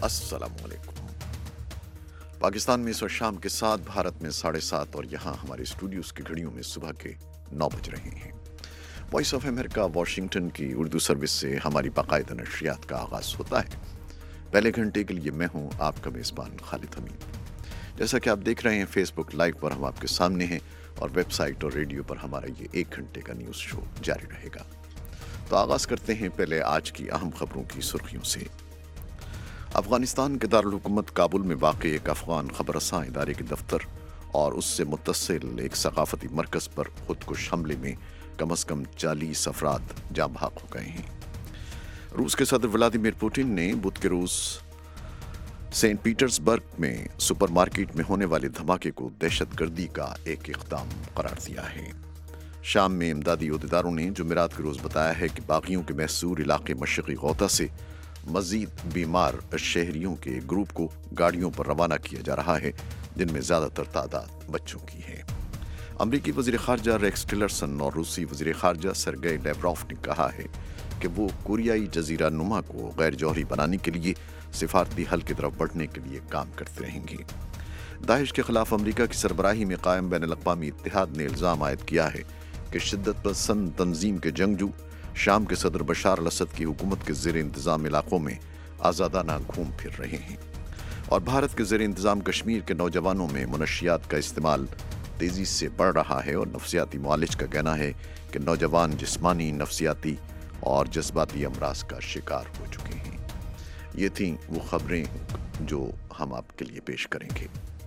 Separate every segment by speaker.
Speaker 1: अस्सलाम वालेकुम। पाकिस्तान में इस वक्त शाम के 7, भारत में 7:30 और यहाँ हमारे स्टूडियोज की घड़ियों में सुबह के 9 बज रहे हैं। वॉइस ऑफ अमेरिका वाशिंगटन की उर्दू सर्विस से हमारी बाकायदा नशरियात का आगाज़ होता है। पहले घंटे के लिए मैं हूँ आपका मेज़बान खालिद हमीद। जैसा कि आप देख रहे हैं, फेसबुक लाइव पर हम आपके सामने हैं और वेबसाइट और रेडियो पर हमारा ये 1 घंटे का न्यूज़ शो जारी रहेगा। तो आगाज़ करते हैं पहले आज की अहम खबरों की सुर्खियों से। अफगानिस्तान के दारुल हुकूमत काबुल में वाक़ एक अफ़गान ख़बरसां इदारे के दफ्तर और उससे मुत्तसिल एक सकाफ़ती मरकज़ पर खुदकुश हमले में कम अज़ कम 40 अफराद जाँ बहक हो गए हैं। रूस के सदर व्लादिमीर पुतिन ने बुध के रोज़ सेंट पीटर्सबर्ग में सुपरमार्केट में होने वाले धमाके को दहशतगर्दी का एक इक़दाम करार दिया है। शाम में इमदादी अहदेदारों ने जुमेरात के रोज़ बताया है कि बागियों के महसूर इलाके मशरक़ी गौता से मज़ीद बीमार शहरियों के ग्रुप को गाड़ियों पर रवाना किया जा रहा है, जिनमें ज़्यादातर तादाद बच्चों की है। अमरीकी वज़ीर ख़ारजा रेक्स टिलरसन और रूसी वज़ीर ख़ारजा सरगेई लैवरोव ने कहा है कि वो कोरियाई जज़ीरा नुमा को गैर जौहरी बनाने के लिए सिफारती हल की तरफ बढ़ने के लिए काम करते रहेंगे। दाइश के ख़िलाफ़ अमरीका की सरबराही में कायम बैनुल-अक़वामी इत्तेहाद ने इल्ज़ाम आयद किया है कि शिद्दत पसंद तंजीम के जंगजू शाम के सदर बशार अल-असद की हुकूमत के ज़ेर इंतज़ाम इलाकों में आज़ादाना घूम फिर रहे हैं और भारत के ज़ेर इंतज़ाम कश्मीर के नौजवानों में मुनशियात का इस्तेमाल तेज़ी से बढ़ रहा है और नफ्सियाती मुआलिज का कहना है कि नौजवान जिस्मानी, नफ्सियाती और जज्बाती अमराज का शिकार हो चुके हैं। ये थीं वो खबरें जो हम आपके लिए पेश करेंगे।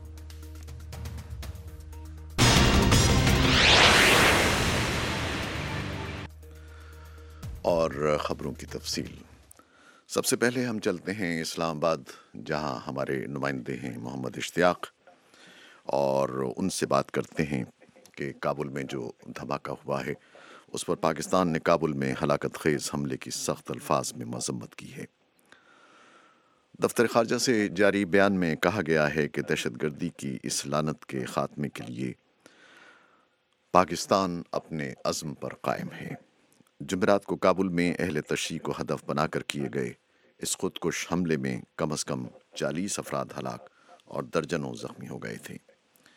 Speaker 1: और ख़बरों की तफसील। सबसे पहले हम चलते हैं इस्लामाबाद, जहां हमारे नुमाइंदे हैं मोहम्मद इश्तियाक, और उनसे बात करते हैं कि काबुल में जो धमाका हुआ है उस पर पाकिस्तान ने काबुल में हलाकत खेज़ हमले की सख्त अल्फाज में मज़म्मत की है। दफ्तर ख़ारजा से जारी बयान में कहा गया है कि दहशतगर्दी की इस लानत के ख़ात्मे के लिए पाकिस्तान अपने अज़्म पर कायम है। जुमेरात को काबुल में अहले तशय्युअ को हदफ बनाकर किए गए इस खुदकुश हमले में कम अज़ कम 40 अफराद हलाक और दर्जनों ज़ख्मी हो गए थे।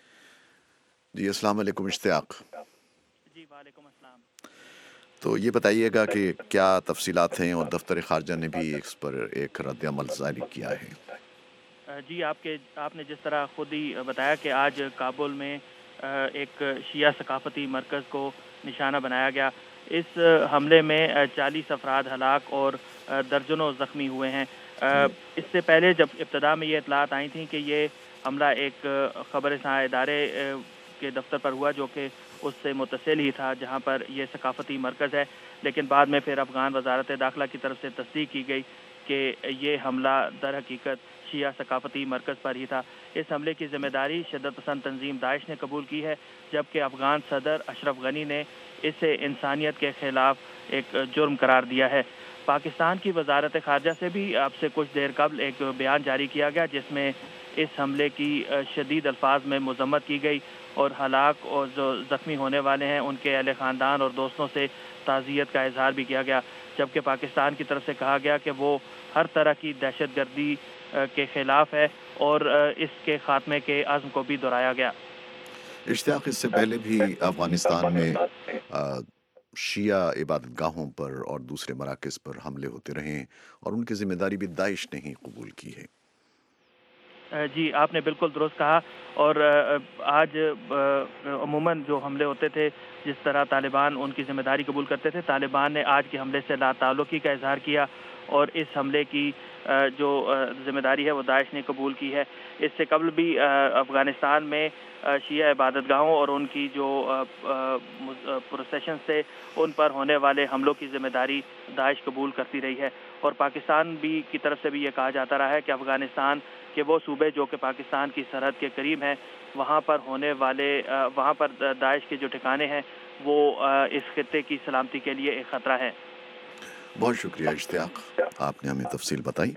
Speaker 1: जी अस्सलाम वालेकुम इश्तियाक।
Speaker 2: जी वालेकुम अस्सलाम।
Speaker 1: तो ये बताइएगा कि क्या तफसीलात हैं और दफ्तर ख़ारजा ने भी इस पर एक रद्द-ए-अमल जारी किया है।
Speaker 2: जी आपने जिस तरह खुद ही बताया कि आज काबुल में एक शिया सकाफती मरकज़ को निशाना बनाया गया। इस हमले में 40 अफराद हलाक और दर्जनों ज़ख्मी हुए हैं। इससे पहले जब इब्तदा में ये इतलात आई थी कि ये हमला एक ख़बरसां इदारे के दफ्तर पर हुआ, जो कि उससे मुत्तसिल ही था जहाँ पर यह सकाफती मरकज़ है, लेकिन बाद में फिर अफ़गान वज़ारत दाखिला की तरफ से तस्दीक की गई कि ये हमला दर हकीकत शिया सकाफती मरकज़ पर ही था। इस हमले की ज़िम्मेदारी शिद्दत पसंद तंजीम दाइश ने कबूल की है, जबकि अफ़गान सदर अशरफ गनी ने इसे इंसानियत के ख़िलाफ़ एक जुर्म करार दिया है। पाकिस्तान की वज़ारत ख़ारजा से भी अब से कुछ देर कबल एक बयान जारी किया गया, जिसमें इस हमले की शदीद अल्फाज में मज़म्मत की गई और हलाक और जो ज़ख्मी होने वाले हैं उनके अहले ख़ानदान और दोस्तों से ताज़ियत का इज़हार भी किया गया, जबकि पाकिस्तान की तरफ से कहा गया कि वो हर तरह की दहशतगर्दी के ख़िलाफ़ है और इसके ख़ात्मे के अज़्म को भी दोहराया गया।
Speaker 1: इश्तियाक, इससे पहले भी अफ़गानिस्तान में शिया इबादत गाहों पर और दूसरे मराकज़ पर हमले होते रहे हैं और उनकी ज़िम्मेदारी भी दाइश ने ही कबूल की है।
Speaker 2: जी आपने बिल्कुल दुरुस्त कहा। और आज अमूमन जो हमले होते थे, जिस तरह तालिबान उनकी ज़िम्मेदारी कबूल करते थे, तालिबान ने आज के हमले से लाताल्लुकी का इज़हार किया और इस हमले की जो ज़िम्मेदारी है वो दाइश ने कबूल की है। इससे कबल भी अफ़गानिस्तान में शिया इबादतगाहों और उनकी जो प्रोसेशन थे उन पर होने वाले हमलों की ज़िम्मेदारी दाइश कबूल करती रही है। और पाकिस्तान भी की तरफ से भी ये कहा जाता रहा है कि अफ़गानिस्तान के वो सूबे जो कि पाकिस्तान की सरहद के करीब हैं, वहाँ पर होने वाले वहाँ पर दाइश के जो ठिकाने हैं वो इस खित्ते की सलामती के लिए एक ख़तरा है।
Speaker 1: बहुत शुक्रिया इश्तियाक, आपने हमें तफसील बताई।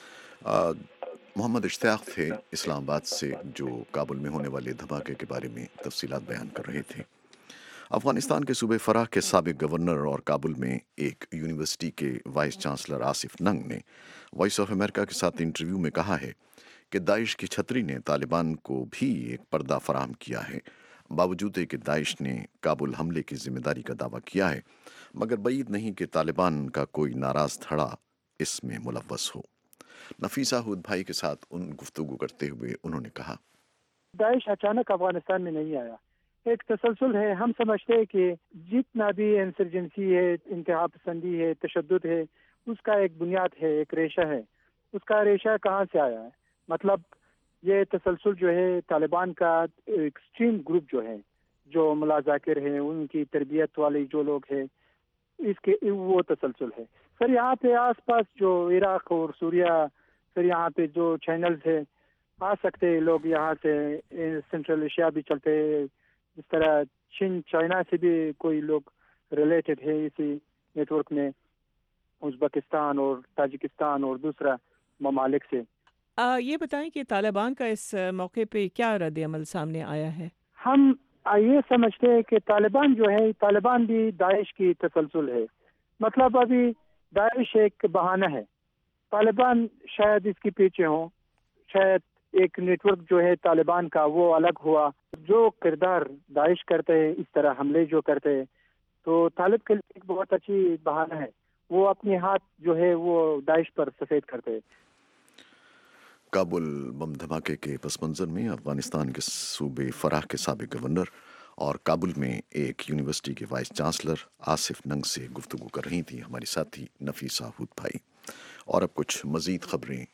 Speaker 1: मोहम्मद इश्तियाक थे इस्लामाबाद से, जो काबुल में होने वाले धमाके के बारे में तफसीलात बयान कर रहे थे। افغانستان کے صوبے فراہ کے سابق گورنر اور کابل میں ایک یونیورسٹی کے وائس چانسلر آصف ننگ نے وائس آف امریکہ کے ساتھ انٹرویو میں کہا ہے کہ داعش کی چھتری نے طالبان کو بھی ایک پردہ فراہم کیا ہے، باوجود کہ داعش نے کابل حملے کی ذمہ داری کا دعویٰ کیا ہے، مگر بعید نہیں کہ طالبان کا کوئی ناراض دھڑا اس میں ملوث ہو۔ نفیسہ ہود بھائی کے ساتھ گفتگو کرتے ہوئے انہوں نے کہا،
Speaker 3: داعش اچانک افغانستان میں نہیں آیا، ایک تسلسل ہے۔ ہم سمجھتے ہیں کہ جتنا بھی انسرجنسی ہے، انتہا پسندی ہے، تشدد ہے، اس کا ایک بنیاد ہے، ایک ریشہ ہے۔ اس کا ریشہ کہاں سے آیا ہے؟ مطلب یہ تسلسل جو ہے طالبان کا ایکسٹریم گروپ جو ہے، جو ملا ذاکر ہیں، ان کی تربیت والے جو لوگ ہیں، اس کے وہ تسلسل ہے۔ سر یہاں پہ آس پاس جو عراق اور سوریہ، سر یہاں پہ جو چینلز ہے آ سکتے ہیں لوگ یہاں سے، سینٹرل ایشیا بھی چلتے ہیں، جس طرح چین چائنا سے بھی کوئی لوگ ریلیٹڈ ہے اسی نیٹ ورک میں، ازبکستان اور تاجکستان اور دوسرا ممالک سے۔
Speaker 4: یہ بتائیں کہ طالبان کا اس موقع پہ کیا رد عمل سامنے آیا ہے؟
Speaker 3: ہم یہ سمجھتے ہیں کہ طالبان جو ہے، طالبان بھی داعش کی تسلسل ہے۔ مطلب ابھی داعش ایک بہانہ ہے، طالبان شاید اس کے پیچھے ہوں، شاید ایک نیٹ ورک جو ہے طالبان کا وہ الگ ہوا۔ جو کردار داعش کرتے ہیں، اس طرح حملے جو کرتے ہیں، تو طالب کے لیے ایک بہت اچھی بہانہ ہے، وہ اپنے ہاتھ جو ہے وہ داعش پر سفید کرتے ہیں۔
Speaker 1: کابل بم دھماکے کے پس منظر میں افغانستان کے صوبے فراہ کے سابق گورنر اور کابل میں ایک یونیورسٹی کے وائس چانسلر آصف ننگ سے گفتگو کر رہی تھی ہماری ساتھی نفیسہ ہود بھائی۔ اور اب کچھ مزید خبریں۔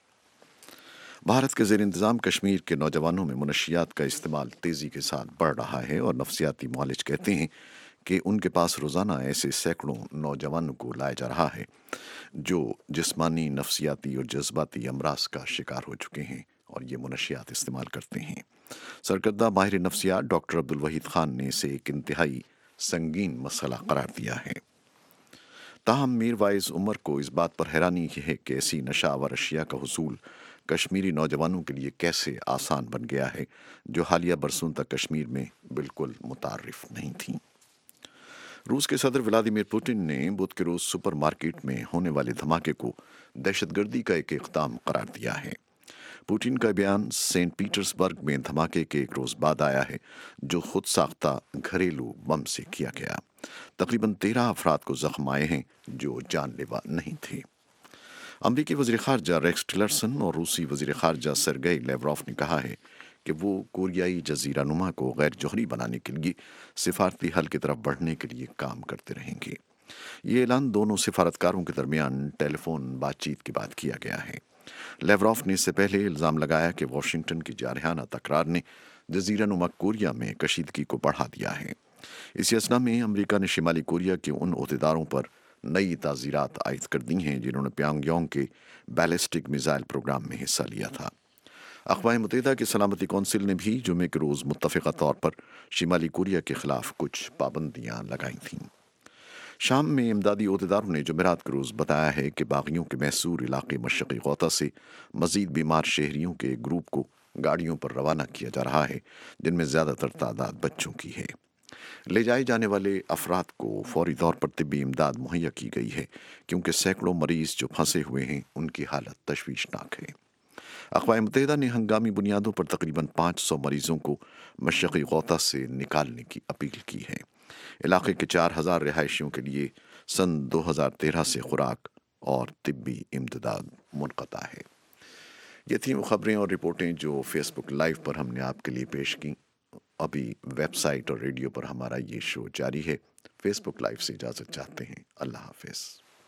Speaker 1: بھارت کے زیر انتظام کشمیر کے نوجوانوں میں منشیات کا استعمال تیزی کے ساتھ بڑھ رہا ہے، اور نفسیاتی معالج کہتے ہیں کہ ان کے پاس روزانہ ایسے سینکڑوں نوجوانوں کو لایا جا رہا ہے جو جسمانی، نفسیاتی اور جذباتی امراض کا شکار ہو چکے ہیں اور یہ منشیات استعمال کرتے ہیں۔ سرکردہ ماہر نفسیات ڈاکٹر عبدالوحید خان نے اسے ایک انتہائی سنگین مسئلہ قرار دیا ہے۔ تاہم میر وائز عمر کو اس بات پر حیرانی ہے کہ ایسی نشہ آور اشیاء کا حصول کشمیری نوجوانوں کے لیے کیسے آسان بن گیا ہے، جو حالیہ برسوں تک کشمیر میں بالکل متعارف نہیں تھیں۔ روس کے صدر ولادیمیر پوٹن نے بدھ کے روز سپر مارکیٹ میں ہونے والے دھماکے کو دہشت گردی کا ایک اقدام قرار دیا ہے۔ پوٹن کا بیان سینٹ پیٹرز برگ میں دھماکے کے ایک روز بعد آیا ہے، جو خود ساختہ گھریلو بم سے کیا گیا۔ تقریباً 13 افراد کو زخم آئے ہیں جو جان لیوا نہیں تھے۔ امریکی وزیر خارجہ ریکس ٹلرسن اور روسی وزیر خارجہ سرگئی لیوروف نے کہا ہے کہ وہ کوریائی جزیرہ نما کو غیر جوہری بنانے کے لیے سفارتی حل کی طرف بڑھنے کے لیے کام کرتے رہیں گے۔ یہ اعلان دونوں سفارتکاروں کے درمیان ٹیلی فون بات چیت کے بعد کیا گیا ہے۔ لیوروف نے اس سے پہلے الزام لگایا کہ واشنگٹن کی جارحانہ تکرار نے جزیرہ نما کوریا میں کشیدگی کو بڑھا دیا ہے۔ اسی اثنا میں امریکہ نے شمالی کوریا کے ان عہدیداروں پر نئی تعزیرات عائد کر دی ہیں جنہوں نے پیانگ یانگ کے بیلسٹک میزائل پروگرام میں حصہ لیا تھا۔ اقوام متحدہ کی سلامتی کونسل نے بھی جمعے کے روز متفقہ طور پر شمالی کوریا کے خلاف کچھ پابندیاں لگائی تھیں۔ شام میں امدادی عہدیداروں نے جمعرات کے روز بتایا ہے کہ باغیوں کے محصور علاقے مشرقی غوطہ سے مزید بیمار شہریوں کے ایک گروپ کو گاڑیوں پر روانہ کیا جا رہا ہے، جن میں زیادہ تر تعداد بچوں کی ہے۔ لے جائے جانے والے افراد کو فوری طور پر طبی امداد مہیا کی گئی ہے، کیونکہ سینکڑوں مریض جو پھنسے ہوئے ہیں ان کی حالت تشویشناک ہے۔ اقوام متحدہ نے ہنگامی بنیادوں پر تقریباً 500 مریضوں کو مشرقی غوطہ سے نکالنے کی اپیل کی ہے۔ علاقے کے 4000 رہائشیوں کے لیے سن 2013 سے خوراک اور طبی امداد منقطع ہے۔ یہ تھیں وہ خبریں اور رپورٹیں جو فیس بک لائیو پر ہم نے آپ کے لیے پیش کی۔ ابھی ویب سائٹ اور ریڈیو پر ہمارا یہ شو جاری ہے۔ فیس بک لائیو سے اجازت چاہتے ہیں۔ اللہ حافظ۔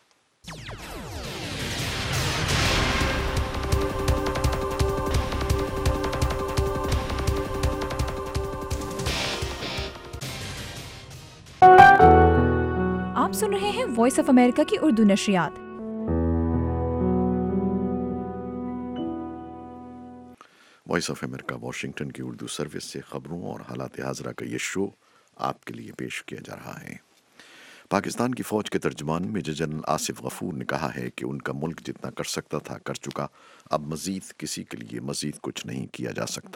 Speaker 5: آپ سن رہے ہیں وائس آف امریکہ کی اردو نشریات۔
Speaker 1: وائس آف امریکہ واشنگٹن کی اردو سروس سے خبروں اور حالات حاضرہ کا یہ شو آپ کے لیے پیش کیا جا رہا ہے۔ پاکستان کی فوج کے ترجمان میجر جنرل آصف غفور نے کہا ہے کہ ان کا ملک جتنا کر سکتا تھا کر چکا، اب مزید کسی کے لیے مزید کچھ نہیں کیا جا سکتا۔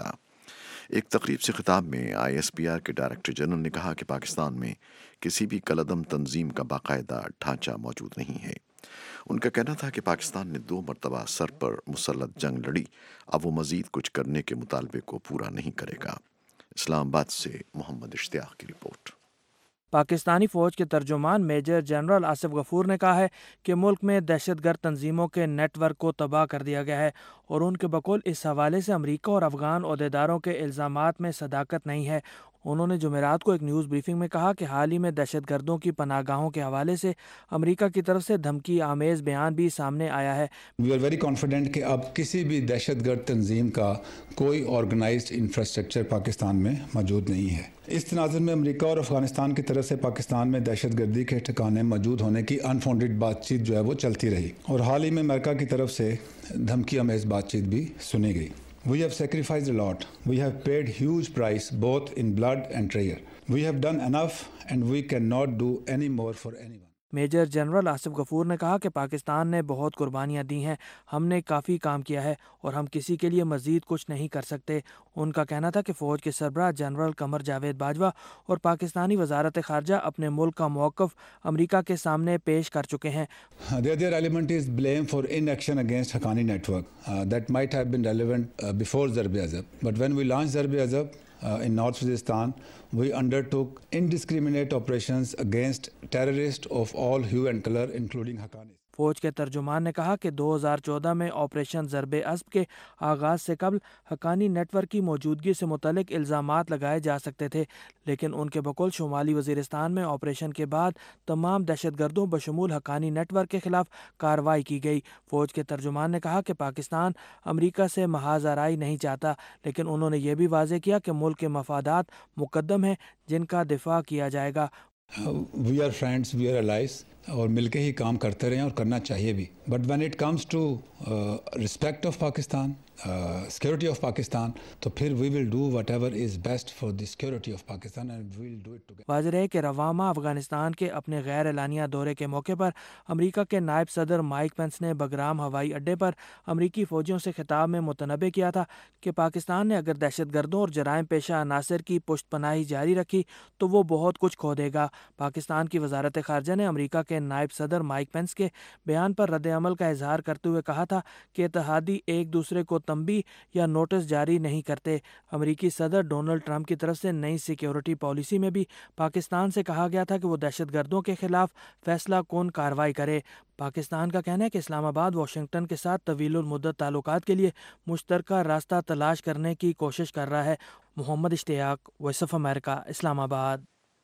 Speaker 1: ایک تقریب سے خطاب میں ISPR کے ڈائریکٹر جنرل نے کہا کہ پاکستان میں کسی بھی کالعدم تنظیم کا باقاعدہ ڈھانچہ موجود نہیں ہے۔ ان کا کہنا تھا کہ پاکستان نے 2 مرتبہ سر پر مسلط جنگ لڑی، اب وہ مزید کچھ کرنے کے مطالبے کو پورا نہیں کرے گا۔ اسلام آباد سے محمد اشتیاق کی رپورٹ۔
Speaker 6: پاکستانی فوج کے ترجمان میجر جنرل آصف غفور نے کہا ہے کہ ملک میں دہشت گرد تنظیموں کے نیٹ ورک کو تباہ کر دیا گیا ہے، اور ان کے بقول اس حوالے سے امریکہ اور افغان عہدیداروں کے الزامات میں صداقت نہیں ہے۔ انہوں نے جمعرات کو ایک نیوز بریفنگ میں کہا کہ حال ہی میں دہشت گردوں کی پناہ گاہوں کے حوالے سے امریکہ کی طرف سے دھمکی آمیز بیان بھی سامنے آیا ہے۔
Speaker 7: وی آر ویری کانفیڈنٹ کہ اب کسی بھی دہشت گرد تنظیم کا کوئی آرگنائزڈ انفراسٹرکچر پاکستان میں موجود نہیں ہے۔ اس تناظر میں امریکہ اور افغانستان کی طرف سے پاکستان میں دہشت گردی کے ٹھکانے موجود ہونے کی انفاؤنڈیڈ بات چیت جو ہے وہ چلتی رہی، اور حال ہی میں امریکہ کی طرف سے دھمکی آمیز بات چیت بھی سنی گئی۔ We have sacrificed a lot. We have paid huge price both in blood and treasure. We have done enough and we cannot do any more for anyone.
Speaker 6: Major general Asif Ghafoor نے کہا کہ پاکستان نے بہت قربانیاں دی ہیں، ہم نے کافی کام کیا ہے اور ہم کسی کے لیے مزید کچھ نہیں کر سکتے۔ ان کا کہنا تھا کہ فوج کے سربراہ جنرل قمر جاوید باجوہ اور پاکستانی وزارت خارجہ اپنے ملک کا موقف امریکہ کے سامنے پیش کر چکے ہیں۔
Speaker 7: The other element is blame for inaction against Haqqani network. That might have been relevant before Zarb-e-Azab. But when we launched Zarb-e-Azab in North Waziristan, we undertook indiscriminate operations against terrorists of all hue and color, including Haqqanis.
Speaker 6: فوج کے ترجمان نے کہا کہ 2014 میں operation ضرب اسب کے آغاز سے قبل حقانی نیٹ ورک کی موجودگی سے متعلق الزامات لگائے جا سکتے تھے، لیکن ان کے بقول شمالی وزیرستان میں آپریشن کے بعد تمام دہشت گردوں بشمول حقانی نیٹ ورک کے خلاف کارروائی کی گئی۔ فوج کے ترجمان نے کہا کہ پاکستان امریکہ سے محاذ آرائی نہیں چاہتا، لیکن انہوں نے یہ بھی واضح کیا کہ ملک کے مفادات مقدم ہیں جن کا دفاع کیا جائے گا۔
Speaker 7: We are friends, we are allies, اور مل کے ہی کام کرتے رہیں اور کرنا چاہیے بھی۔ But when it comes to respect of Pakistan, security of Pakistan, تو پھر we will do whatever is best for the security of Pakistan and we will do it together.
Speaker 6: واضح ہے کہ رواں ماہ افغانستان کے اپنے غیر اعلانیہ دورے کے موقع پر امریکہ کے نائب صدر مائک پینس نے بگرام ہوائی اڈے پر امریکی فوجیوں سے خطاب میں متنبہ کیا تھا کہ پاکستان نے اگر دہشت گردوں اور جرائم پیشہ عناصر کی پشت پناہی جاری رکھی تو وہ بہت کچھ کھو دے گا۔ پاکستان کی وزارت خارجہ نے امریکہ کے نائب صدر مائک پینس کے بیان پر رد عمل کا اظہار کرتے ہوئے کہا تھا کہ اتحادی ایک دوسرے کو تنبیہ یا نوٹس جاری نہیں کرتے۔ امریکی صدر ڈونلڈ ٹرمپ کی طرف سے نئی سیکیورٹی پالیسی میں بھی پاکستان سے کہا گیا تھا کہ وہ دہشت گردوں کے خلاف فیصلہ کن کارروائی کرے۔ پاکستان کا کہنا ہے کہ اسلام آباد واشنگٹن کے ساتھ طویل المدت تعلقات کے لیے مشترکہ راستہ تلاش کرنے کی کوشش کر رہا ہے۔ محمد اشتیاق، وائس آف امریکہ، اسلام آباد۔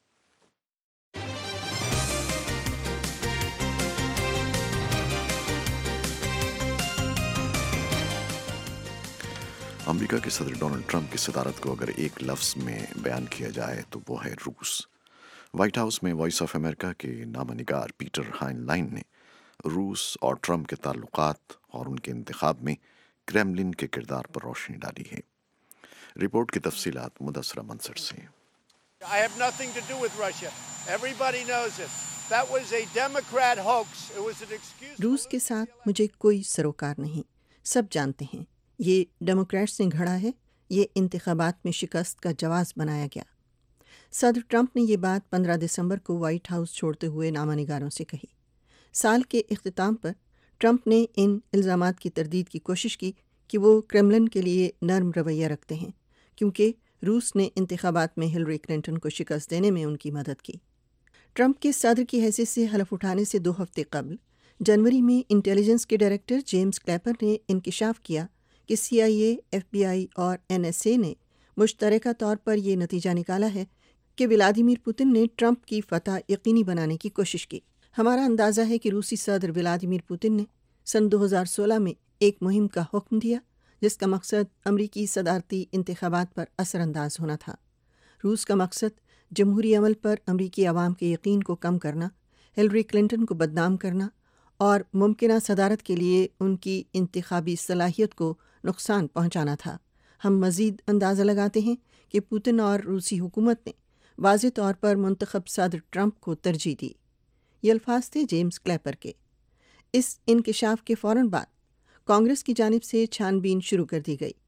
Speaker 1: امریکہ کے صدر ڈونلڈ ٹرمپ کی صدارت کو اگر ایک لفظ میں بیان کیا جائے تو وہ ہے روس۔ وائٹ ہاؤس میں وائس آف امریکہ کے نامہ نگار پیٹر ہائن لائن نے روس اور ٹرمپ کے تعلقات اور ان کے انتخاب میں کریملن کے کردار پر روشنی ڈالی ہے۔ رپورٹ کی تفصیلات مدثر منصر سے۔
Speaker 8: I have nothing to do with Russia. Everybody knows it. That was a Democrat hoax. It was an excuse.
Speaker 9: روس کے ساتھ مجھے کوئی سروکار نہیں، سب جانتے ہیں یہ ڈیموکریٹس نے گھڑا ہے، یہ انتخابات میں شکست کا جواز بنایا گیا۔ صدر ٹرمپ نے یہ بات 15 دسمبر کو وائٹ ہاؤس چھوڑتے ہوئے نامہ نگاروں سے کہی۔ سال کے اختتام پر ٹرمپ نے ان الزامات کی تردید کی کوشش کی کہ وہ کریملن کے لیے نرم رویہ رکھتے ہیں کیونکہ روس نے انتخابات میں ہلری کلنٹن کو شکست دینے میں ان کی مدد کی۔ ٹرمپ کے صدر کی حیثیت سے حلف اٹھانے سے 2 ہفتے قبل جنوری میں انٹیلیجنس کے ڈائریکٹر جیمز کلیپر نے انکشاف کیا کہ CIA، FBI اور NSA نے مشترکہ طور پر یہ نتیجہ نکالا ہے کہ ولادیمیر پوتن نے ٹرمپ کی فتح یقینی بنانے کی کوشش کی۔ ہمارا اندازہ ہے کہ روسی صدر ولادیمیر پوتن نے سن 2016 میں ایک مہم کا حکم دیا جس کا مقصد امریکی صدارتی انتخابات پر اثر انداز ہونا تھا۔ روس کا مقصد جمہوری عمل پر امریکی عوام کے یقین کو کم کرنا، ہلری کلنٹن کو بدنام کرنا اور ممکنہ صدارت کے لیے ان کی انتخابی صلاحیت کو نقصان پہنچانا تھا۔ ہم مزید اندازہ لگاتے ہیں کہ پوتن اور روسی حکومت نے واضح طور پر منتخب صدر ٹرمپ کو ترجیح دی۔ یہ الفاظ تھے جیمز کلیپر کے۔ اس انکشاف کے فوراً بعد کانگریس کی جانب سے چھان بین شروع کر دی گئی۔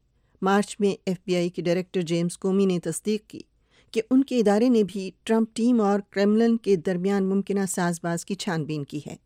Speaker 9: مارچ میں FBI کے ڈائریکٹر جیمز کومی نے تصدیق کی کہ ان کے ادارے نے بھی ٹرمپ ٹیم اور کریملن کے درمیان ممکنہ ساز باز کی چھان بین کی ہے۔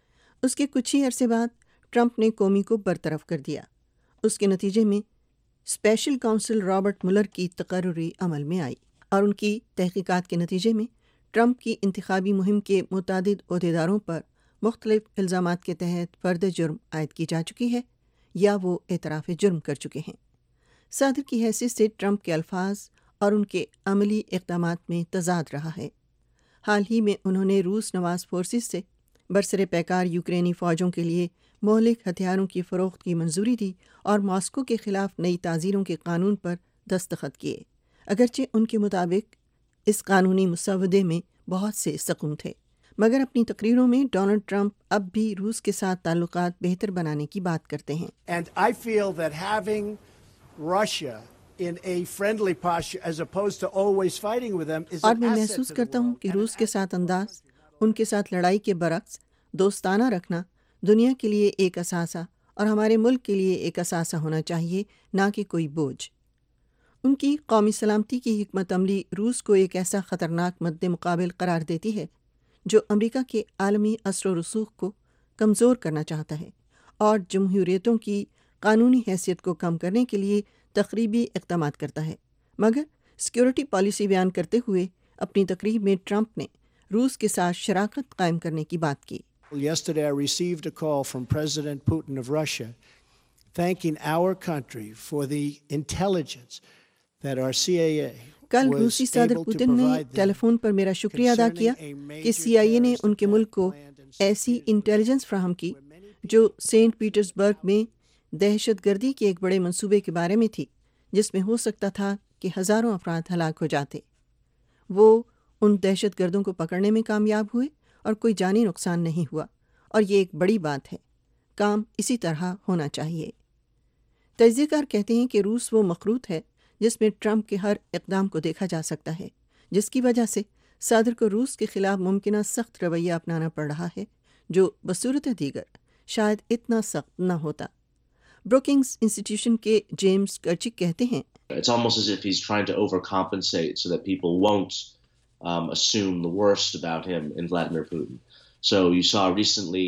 Speaker 9: اس کے کچھ ہی عرصے بعد ٹرمپ نے کومی کو برطرف کر دیا۔ اس کے نتیجے میں اسپیشل کونسل رابرٹ ملر کی تقرری عمل میں آئی اور ان کی تحقیقات کے نتیجے میں ٹرمپ کی انتخابی مہم کے متعدد عہدیداروں پر مختلف الزامات کے تحت فرد جرم عائد کی جا چکی ہے یا وہ اعتراف جرم کر چکے ہیں۔ صدر کی حیثیت سے ٹرمپ کے الفاظ اور ان کے عملی اقدامات میں تضاد رہا ہے۔ حال ہی میں انہوں نے روس نواز فورسز سے برسر پیکار یوکرینی فوجوں کے لیے مہلک ہتھیاروں کی فروخت کی منظوری دی اور ماسکو کے خلاف نئی تعزیروں کے قانون پر دستخط کیے، اگرچہ ان کے مطابق اس قانونی مسودے میں بہت سے سقوم تھے، مگر اپنی تقریروں میں ڈونلڈ ٹرمپ اب بھی روس کے ساتھ تعلقات بہتر بنانے کی بات کرتے ہیں۔
Speaker 8: And I feel that having Russia in a friendly posture as opposed to always fighting with them is
Speaker 9: اور
Speaker 8: an
Speaker 9: میں
Speaker 8: asset
Speaker 9: محسوس
Speaker 8: to the
Speaker 9: کرتا ہوں
Speaker 8: world.
Speaker 9: کہ روس کے ساتھ انداز، ان کے ساتھ لڑائی کے برعکس دوستانہ رکھنا دنیا کے لیے ایک اثاثہ اور ہمارے ملک کے لیے ایک اثاثہ ہونا چاہیے، نہ کہ کوئی بوجھ۔ ان کی قومی سلامتی کی حکمت عملی روس کو ایک ایسا خطرناک مد مقابل قرار دیتی ہے جو امریکہ کے عالمی اثر و رسوخ کو کمزور کرنا چاہتا ہے اور جمہوریتوں کی قانونی حیثیت کو کم کرنے کے لیے تخریبی اقدامات کرتا ہے۔ مگر سیکورٹی پالیسی بیان کرتے ہوئے اپنی تقریب میں ٹرمپ نے روس کے ساتھ شراکت قائم کرنے کی بات کی۔
Speaker 8: Yesterday I received a call from President Putin of Russia thanking our country for the intelligence that our CIA
Speaker 9: کل روسی صدر پوتن نے ٹیلی فون پر میرا شکریہ ادا کیا کہ CIA نے ان کے ملک کو ایسی انٹیلیجنس فراہم کی جو سینٹ پیٹرز برگ میں دہشت گردی کے ایک بڑے منصوبے کے بارے میں تھی جس میں ہو سکتا تھا کہ ہزاروں افراد ہلاک ہو جاتے۔ وہ ان دہشت گردوں کو پکڑنے میں کامیاب ہوئے اور کوئی جانی نقصان نہیں ہوا، اور یہ ایک بڑی بات ہے۔ کام اسی طرح ہونا چاہیے۔ تجزیہ کار کہتے ہیں کہ روس وہ مخروط ہے جس میں ٹرمپ کے ہر اقدام کو دیکھا جا سکتا ہے، جس کی وجہ سے صدر کو روس کے خلاف ممکنہ سخت رویہ اپنانا پڑ رہا ہے جو بصورت دیگر شاید اتنا سخت نہ ہوتا۔ بروکنگز انسٹیٹیوشن کے جیمز کرچک کہتے ہیں
Speaker 10: It's almost as if he's trying to overcompensate so that people won't assume the worst about him in Vladimir Putin. So you saw recently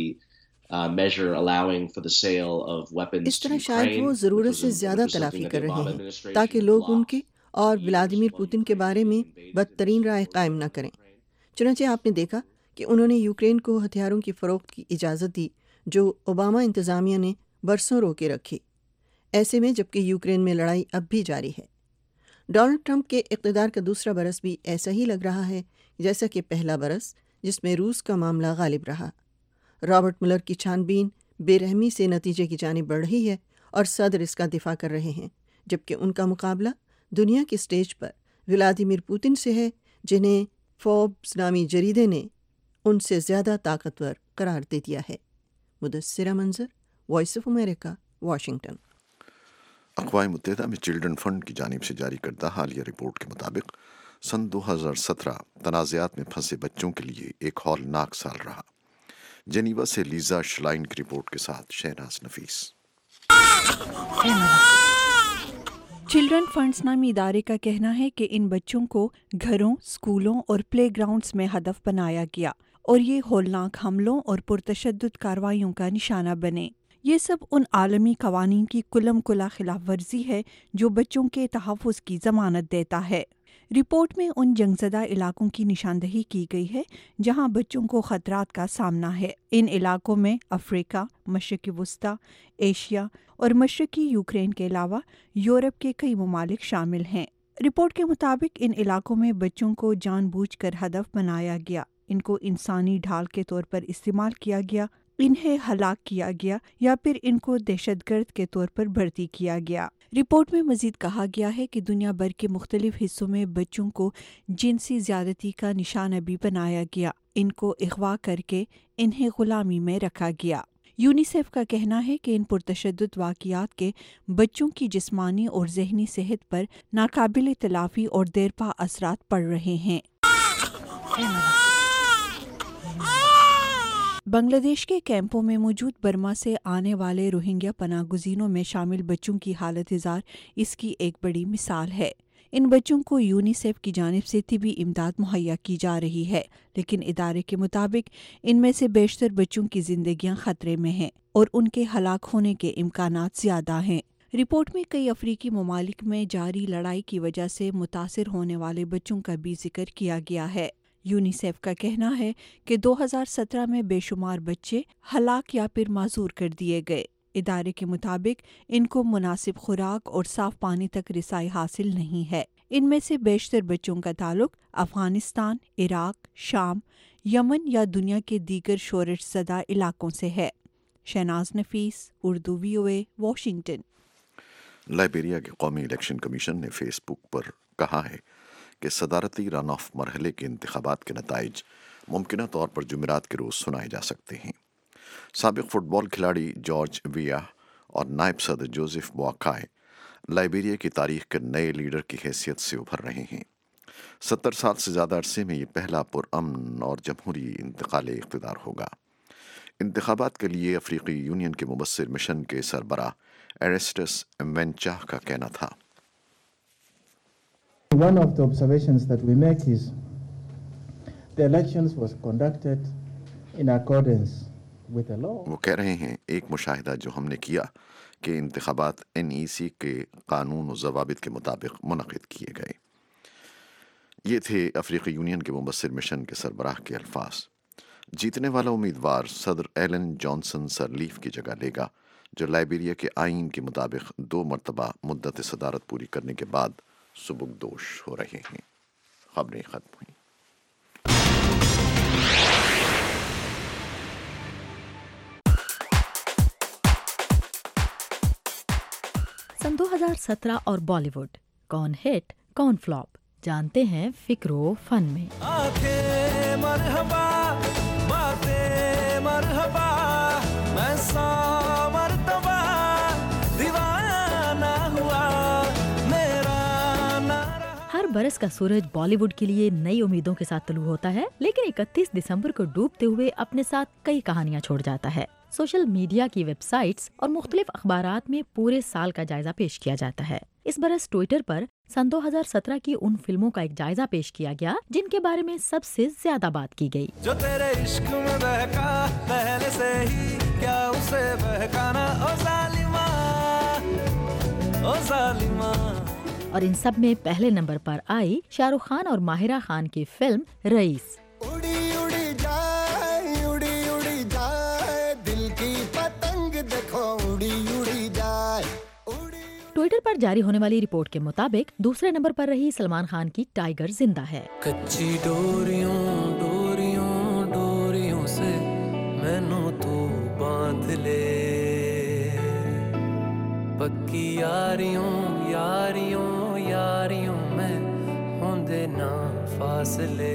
Speaker 10: the measure allowing for the sale of weapons
Speaker 9: اس طرح
Speaker 10: to
Speaker 9: شاید
Speaker 10: Ukraine.
Speaker 9: وہ ضرورت سے زیادہ تلافی کر رہے ہیں تاکہ لوگ ان کے اور ولادیمیر پوتن کے بارے میں بدترین رائے قائم نہ کریں۔ چنانچہ آپ نے دیکھا کہ انہوں نے یوکرین کو ہتھیاروں کی فروخت کی اجازت دی جو اوباما انتظامیہ نے برسوں روکے رکھی، ایسے میں جبکہ یوکرین میں لڑائی اب بھی جاری ہے۔ ڈونلڈ ٹرمپ کے اقتدار کا دوسرا برس بھی ایسا ہی لگ رہا ہے جیسا کہ پہلا برس جس میں روس کا معاملہ غالب رہا۔ رابرٹ ملر کی چھان بین بے رحمی سے نتیجے کی جانب بڑھ رہی ہے اور صدر اس کا دفاع کر رہے ہیں، جبکہ ان کا مقابلہ دنیا کے سٹیج پر ولادیمیر پوتن سے ہے جنہیں فوربس نامی جریدے نے ان سے زیادہ طاقتور قرار دے دیا ہے۔ مدثرہ منظر، وائس آف امریکہ، واشنگٹن۔
Speaker 1: اقوام متحدہ میں چلڈرن فنڈ کی جانب سے جاری کردہ حالیہ رپورٹ کے مطابق سن 2017 تنازعات میں پھنسے بچوں کے لیے ایک ہولناک سال رہا۔ جنیوا سے لیزا شلائن کی رپورٹ کے ساتھ شہناز نفیس۔
Speaker 11: چلڈرن فنڈز نامی ادارے کا کہنا ہے کہ ان بچوں کو گھروں، اسکولوں اور پلے گراؤنڈز میں ہدف بنایا گیا اور یہ ہولناک حملوں اور پرتشدد کارروائیوں کا نشانہ بنے۔ یہ سب ان عالمی قوانین کی کلم کلا خلاف ورزی ہے جو بچوں کے تحفظ کی ضمانت دیتا ہے۔ رپورٹ میں ان جنگ زدہ علاقوں کی نشاندہی کی گئی ہے جہاں بچوں کو خطرات کا سامنا ہے۔ ان علاقوں میں افریقہ، مشرقی وسطی ایشیا اور مشرقی یوکرین کے علاوہ یورپ کے کئی ممالک شامل ہیں۔ رپورٹ کے مطابق ان علاقوں میں بچوں کو جان بوجھ کر ہدف بنایا گیا، ان کو انسانی ڈھال کے طور پر استعمال کیا گیا، انہیں ہلاک کیا گیا یا پھر ان کو دہشت گرد کے طور پر بھرتی کیا گیا۔ رپورٹ میں مزید کہا گیا ہے کہ دنیا بھر کے مختلف حصوں میں بچوں کو جنسی زیادتی کا نشانہ بھی بنایا گیا، ان کو اغوا کر کے انہیں غلامی میں رکھا گیا۔ یونیسیف کا کہنا ہے کہ ان پرتشدد واقعات کے بچوں کی جسمانی اور ذہنی صحت پر ناقابل تلافی اور دیرپا اثرات پڑ رہے ہیں۔ बांग्लादेश के कैंपों में मौजूद बर्मा से आने वाले रोहिंग्या पनाहगज़ीनों में शामिल बच्चों की हालत-ए-ज़ार इसकी एक बड़ी मिसाल है। इन बच्चों को यूनिसेफ की जानिब से तिबी इमदाद मुहैया की जा रही है, लेकिन इदारे के मुताबिक इनमें से बेशतर बच्चों की जिंदगियां खतरे में हैं और उनके हलाक होने के इम्कानात ज़्यादा हैं। रिपोर्ट में कई अफ्रीकी ममालिक में जारी लड़ाई की वजह से मुतासिर होने वाले बच्चों का भी जिक्र किया गया है। यूनिसेफ का कहना है कि 2017 में बेशुमार बच्चे हलाक या फिर माजूर कर दिए गए। इदारे के मुताबिक इनको मुनासिब खुराक और साफ पानी तक रिसाई हासिल नहीं है। इनमें से बेशतर बच्चों का ताल्लुक अफगानिस्तान, इराक, शाम, यमन या दुनिया के दीगर शोरश ज़दा इलाकों से है। Shahnaz Nafees, Urdu VOA, Washington.
Speaker 1: Liberia के कौमी इलेक्शन कमीशन ने फेसबुक पर कहा है कि सदारती रन ऑफ मरहले के इंतखाबात के नताइज मुमकिना तौर पर जुमेरात के रोज़ सुनाए जा सकते हैं। साबिक फुटबॉल खिलाड़ी जॉर्ज विया और नायब सदर जोसेफ बोआकाई लाइबेरिया की तारीख के नए लीडर की हैसियत से उभर रहे हैं। 70 साल से ज़्यादा अरसे में ये पहला पुरअमन और जमहूरी इंतकाल इक़्तिदार होगा। इंतखाबात के लिए अफ्रीकी यूनियन के मुबस्सिर मिशन के सरबराह एरेस्टस एम्वेंचाह का कहना था।
Speaker 12: One of the observations that we make is the elections was conducted in accordance with the law.
Speaker 1: वो कह रहे हैं, एक मुशाहिदा जो हमने किया कि इंतखाबात NEC के कानून और ज़वाबित के मुताबिक मुनक़िद किए गए। ये थे अफ्रीकी यूनियन के मुबस्सिर मिशन के सरबराह के अल्फाज। जीतने वाला उम्मीदवार सदर एलन जॉनसन सरलीफ की जगह लेगा, जो लाइबेरिया के आईन के मुताबिक 2 मरतबा मुद्दत सदारत पूरी करने के बाद सुबुकदोश हो रहे हैं। खबरें खत्म हुई।
Speaker 13: सन 2017 और बॉलीवुड, कौन हिट कौन फ्लॉप, जानते हैं फिक्रो फन में।
Speaker 14: मरहबा, मरहबा, मैं मरतबा दीवाना हुआ, मेरा ना।
Speaker 13: हर बरस का सूरज बॉलीवुड के लिए नई उम्मीदों के साथ तलू होता है, लेकिन 31 दिसंबर को डूबते हुए अपने साथ कई कहानियां छोड़ जाता है। सोशल मीडिया की वेबसाइट्स और मुख्तलिफ अखबारात में पूरे साल का जायजा पेश किया जाता है। इस बरस ट्विटर पर सन 2017 की उन फिल्मों का एक जायजा पेश किया गया जिनके बारे में सबसे ज्यादा बात की गई।
Speaker 14: जो तेरे इश्क में बहका पहले से ही, क्या उसे बहकाना, ओ जालिमा, ओ जालिमा।
Speaker 13: और इन सब में पहले नंबर पर आई शाहरुख खान और माहिरा खान की फिल्म रईस।
Speaker 14: उड़ी उड़ी जाए, उड़ी उड़ी जाए, दिल की पतंग देखो उड़ी उड़ी जाए।
Speaker 13: ट्विटर पर जारी होने वाली रिपोर्ट के मुताबिक दूसरे नंबर पर रही सलमान खान की टाइगर जिंदा है।
Speaker 14: कच्ची डोरियों डोरियों डोरियों से मैनू तू बांध ले, पक्की यारियों यारियों यारियों में होंदे ना फासले।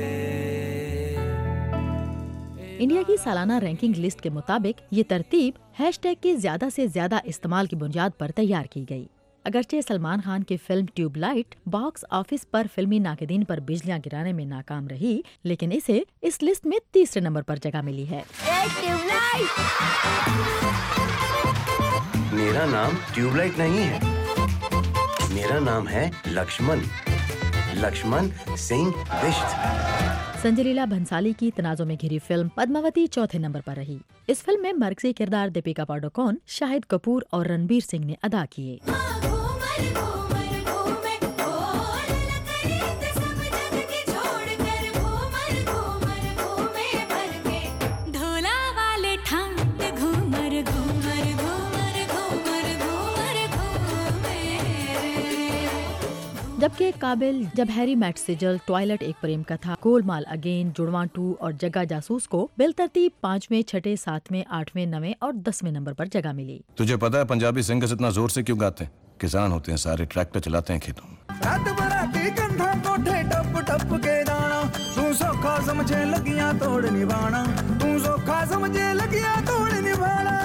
Speaker 13: इंडिया की सालाना रैंकिंग लिस्ट के मुताबिक ये तरतीब हैशटैग के ज्यादा से ज्यादा इस्तेमाल की बुनियाद पर तैयार की गई। अगरचे सलमान खान की फिल्म ट्यूबलाइट बॉक्स ऑफिस पर फिल्मी नाक़दीन पर बिजलियां गिराने में नाकाम रही, लेकिन इसे इस लिस्ट में तीसरे नंबर पर जगह मिली है।
Speaker 15: मेरा नाम ट्यूबलाइट नहीं है, मेरा नाम है लक्ष्मण, लक्ष्मण सिंह बिष्ट।
Speaker 13: संजय लीला भंसाली की तनाज़ों में घिरी फिल्म पद्मावती चौथे नंबर पर रही। इस फिल्म में मरकजी किरदार दीपिका पाडुकोण, शाहिद कपूर और रणबीर सिंह ने अदा किए। जबकि काबिल जब हैरी मैट सिजल, टॉयलेट एक प्रेम कथा, गोलमाल अगेन, जुड़वा 2 और जग्गा जासूस को बिलतरतीब 5वें, 6ठे, 7वें, 8वें, 9वें और 10वें नंबर पर जगह मिली।
Speaker 16: तुझे पता है पंजाबी सिंगर्स इतना जोर से क्यों गाते हैं? किसान होते हैं सारे, ट्रैक्टर चलाते हैं खेतों में।
Speaker 14: रात बराती कंधा कोठे टप टप के दाना, तू सोखा समझे लगियां तोड़ निभाना, तू सोखा समझे लगियां तोड़ निभाना।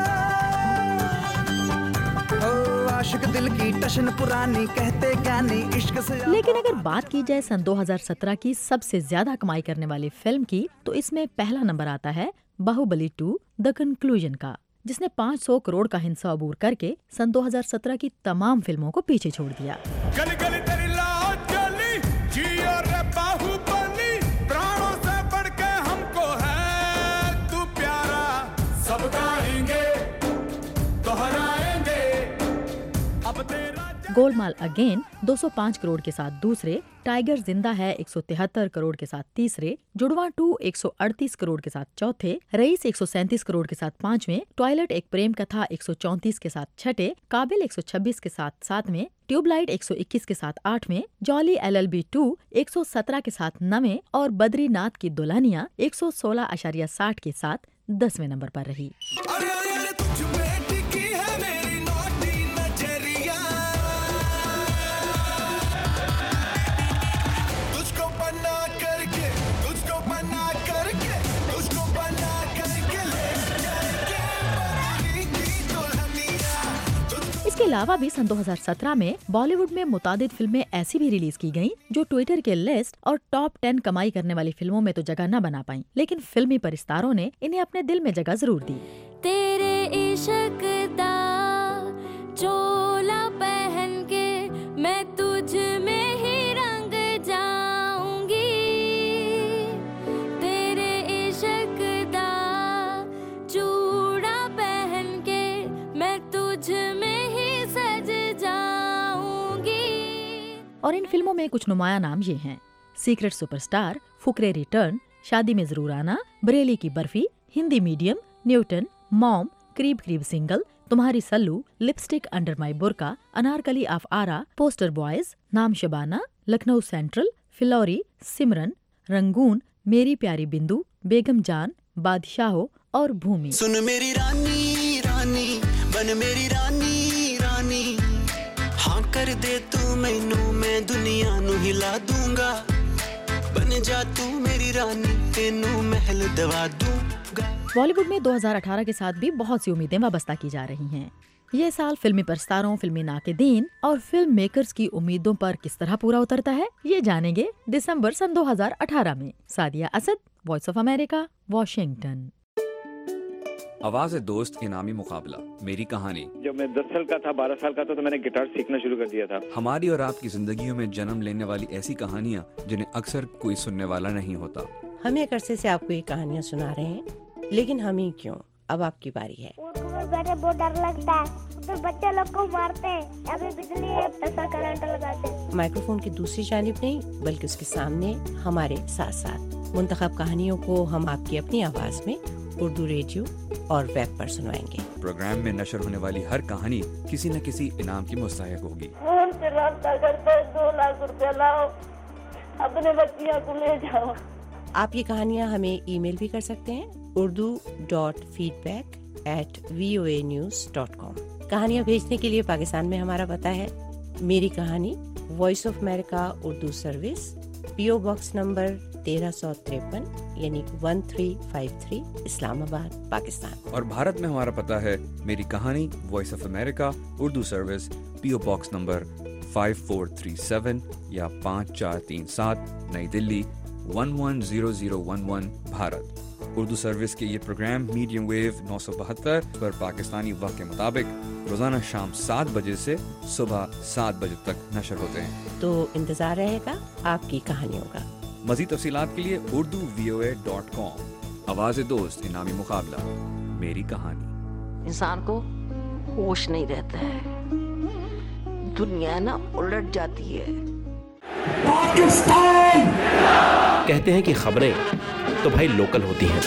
Speaker 14: आशिक दिल की टशन पुरानी, कहते ज्ञानी इश्क से।
Speaker 13: लेकिन अगर बात की जाए सन 2017 की सबसे ज्यादा कमाई करने वाली फिल्म की, तो इसमें पहला नंबर आता है बाहुबली 2 द कंक्लूजन का, जिसने 500 करोड़ का हिस्सा अबूर करके सन 2017 की तमाम फिल्मों को पीछे छोड़ दिया।
Speaker 14: गली गली तेरी लाओ चली, जी और बाहुबली, प्राणों से बढ़ के हमको है तू प्यारा, सब गाएंगे दोहराएंगे अब तेरा।
Speaker 13: गोलमाल अगेन 205 करोड़ के साथ दूसरे, टाइगर जिंदा है 173 करोड़ के साथ तीसरे, जुड़वा 2 138 करोड़ के साथ चौथे, रईस 137 करोड़ के साथ पांचवें, टॉयलेट एक प्रेम कथा 134 के साथ छठे, काबिल 126 के साथ सातवें, ट्यूबलाइट 121 के साथ आठवें, जॉली LLB 2 117 के साथ नवें और बद्रीनाथ की दुल्हनिया 116.60 के साथ 10वें नंबर पर रही। इसके अलावा भी सन 2017 में बॉलीवुड में मुतादिद फिल्में ऐसी भी रिलीज की गईं जो ट्विटर के लिस्ट और टॉप 10 कमाई करने वाली फिल्मों में तो जगह न बना पाईं, लेकिन फिल्मी परिस्तारों ने इन्हें अपने दिल में जगह जरूर दी।
Speaker 17: तेरे इश्क दा चोला पहन के मैं तुझ में ही रंग जाऊंगी, तेरे इश्क दा चूड़ा पहन के मैं तुझ में
Speaker 13: और इन फिल्मों में कुछ नुमाया नाम ये हैं: सीक्रेट सुपरस्टार, फुकरे रिटर्न, शादी में जरूर आना, बरेली की Barfi, Hindi Medium, Newton, Mom, Qarib Qarib Single, Tumhari Sulu, Lipstick Under My Burqa, Anarkali of Aarah, Poster Boys, Naam Shabana, Lucknow Central, Phillauri, Simran, Rangoon, Meri Pyaari बिंदु, बेगम जान, बादशाहो और भूमि।
Speaker 18: सुन मेरी रानी रानी बन मेरी रानी रानी, हाँ कर दे तू मैनू मैं दुनिया नू हिला दूंगा, बन जा तू मेरी रानी तेनू महल दवा दूंगा।
Speaker 13: बॉलीवुड में 2018 के साथ भी बहुत सी उम्मीदें वाबस्ता की जा रही हैं। ये साल फिल्मी परस्तारों, फिल्मी नाक़िदीन और फिल्म मेकर्स की उम्मीदों पर किस तरह पूरा उतरता है, ये जानेंगे दिसंबर सन 2018 में। Sadia Asad, Voice of America, Washington.
Speaker 19: आवाज़ दोस्त इनामी मुकाबला, मेरी कहानी।
Speaker 20: जब मैं 10 साल का था, 12 साल का था, तो मैंने गिटार सीखना शुरू कर दिया था।
Speaker 19: हमारी और आपकी जिंदगियों में जन्म लेने वाली ऐसी कहानियाँ जिन्हें अक्सर कोई सुनने वाला नहीं होता।
Speaker 21: हम एक अरसे से आपको ये कहानियाँ सुना रहे हैं, लेकिन हम ही क्यों, अब आपकी बारी है।
Speaker 22: बैठे बहुत डर लगता है, तो बच्चे लोग को मारते हैं, अभी बिजली ऐसा करंट लगाते हैं।
Speaker 21: माइक्रोफोन की दूसरी जानिब नहीं, बल्कि उसके सामने हमारे साथ साथ मुंतखब कहानियों को हम आपकी अपनी आवाज में उर्दू रेडियो और वेब पर सुनवाएंगे।
Speaker 19: प्रोग्राम में नशर होने वाली हर कहानी किसी न किसी इनाम की मुस्तहिक होगी।
Speaker 22: फोन से रास्ता करते 2 लाख रुपया लाओ, अपने बच्चियों को ले जाओ।
Speaker 21: आप ये कहानियाँ हमें ईमेल भी कर सकते हैं, urdu.feedback@voanews.com। कहानियाँ भेजने के लिए पाकिस्तान में हमारा पता है मेरी कहानी, Voice of America Urdu service, PO box number 1353 यानी 1353, इस्लामाबाद, पाकिस्तान।
Speaker 19: और भारत में हमारा पता है मेरी कहानी, Voice of America Urdu service, PO box number 5437 या 5437, नई दिल्ली 110011, भारत। उर्दू सर्विस के ये प्रोग्राम मीडियम वेव 972 पर पाकिस्तानी वक्त के मुताबिक रोजाना शाम 7 बजे से सुबह 7 बजे तक नशर होते हैं।
Speaker 21: तो इंतजार रहेगा आपकी कहानियों का।
Speaker 19: मज़ीद तफसीलात के लिए urduvoa.com। आवाज़ दोस्त इनामी मुकाबला, मेरी कहानी।
Speaker 23: इंसान को होश नहीं रहता है, दुनिया ना उलट जाती है।
Speaker 24: पाकिस्तान कहते हैं कि खबरें तो भाई लोकल होती हैं,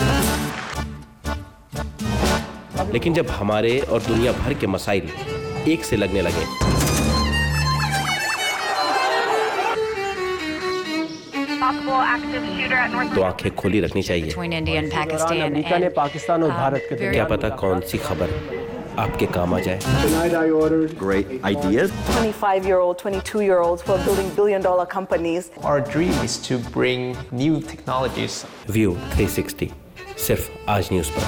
Speaker 24: लेकिन जब हमारे और दुनिया भर के मसाइल एक से लगने लगे तो आंखें खोली रखनी चाहिए।
Speaker 25: अमेरिका ने पाकिस्तान और भारत के
Speaker 24: क्या पता कौन सी खबर आपके काम आ जाए।
Speaker 26: Great ideas.
Speaker 27: 25-year-old, 22-year-olds who are building billion-dollar companies.
Speaker 25: Our dream is to bring new technologies.
Speaker 24: View 360 सिर्फ आज न्यूज़ पर।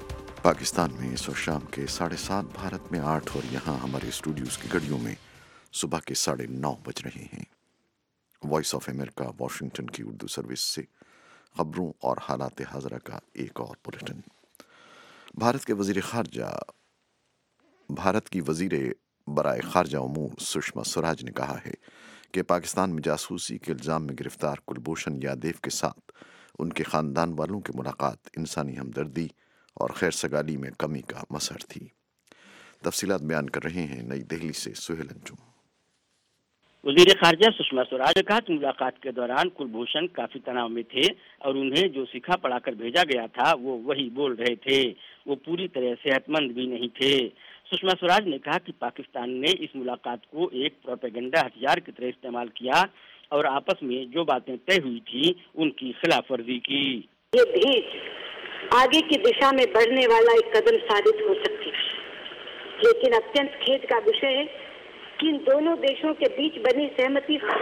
Speaker 1: पाकिस्तान में इस वक्त शाम के 7:30, भारत में 8 और यहाँ हमारे स्टूडियोज की घड़ियों में सुबह के 9:30 बज रहे हैं। वॉइस ऑफ अमेरिका वाशिंगटन की उर्दू सर्विस से खबरों और हालात हाज़रा का एक और बुलेटिन। भारत की वज़ीर बराए ख़ारजा उमूर सुषमा स्वराज ने कहा है कि पाकिस्तान में जासूसी के इल्ज़ाम में गिरफ्तार कुलभूषण यादव के साथ उनके ख़ानदान वालों की मुलाकात इंसानी हमदर्दी और खैर सगाली में कमी का मसर थी। तफसीलात बयान कर रहे हैं नई दिल्ली से सुहेल अंजुम।
Speaker 2: वज़ीर ख़ारजा सुषमा स्वराज ने कहा कि मुलाकात के दौरान कुलभूषण काफी तनाव में थे और उन्हें जो सिखा पढ़ाकर भेजा गया था वो वही बोल रहे थे। वो पूरी तरह सेहतमंद भी नहीं थे। सुषमा स्वराज ने कहा कि पाकिस्तान ने इस मुलाकात को एक प्रोपेगेंडा हथियार की तरह इस्तेमाल किया और आपस में जो बातें तय हुई थी उनकी खिलाफ वर्जी की।
Speaker 3: ये भेंट आगे की दिशा में बढ़ने वाला एक कदम साबित हो सकती है, लेकिन अत्यंत खेद का विषय है कि इन दोनों देशों के बीच बनी सहमति से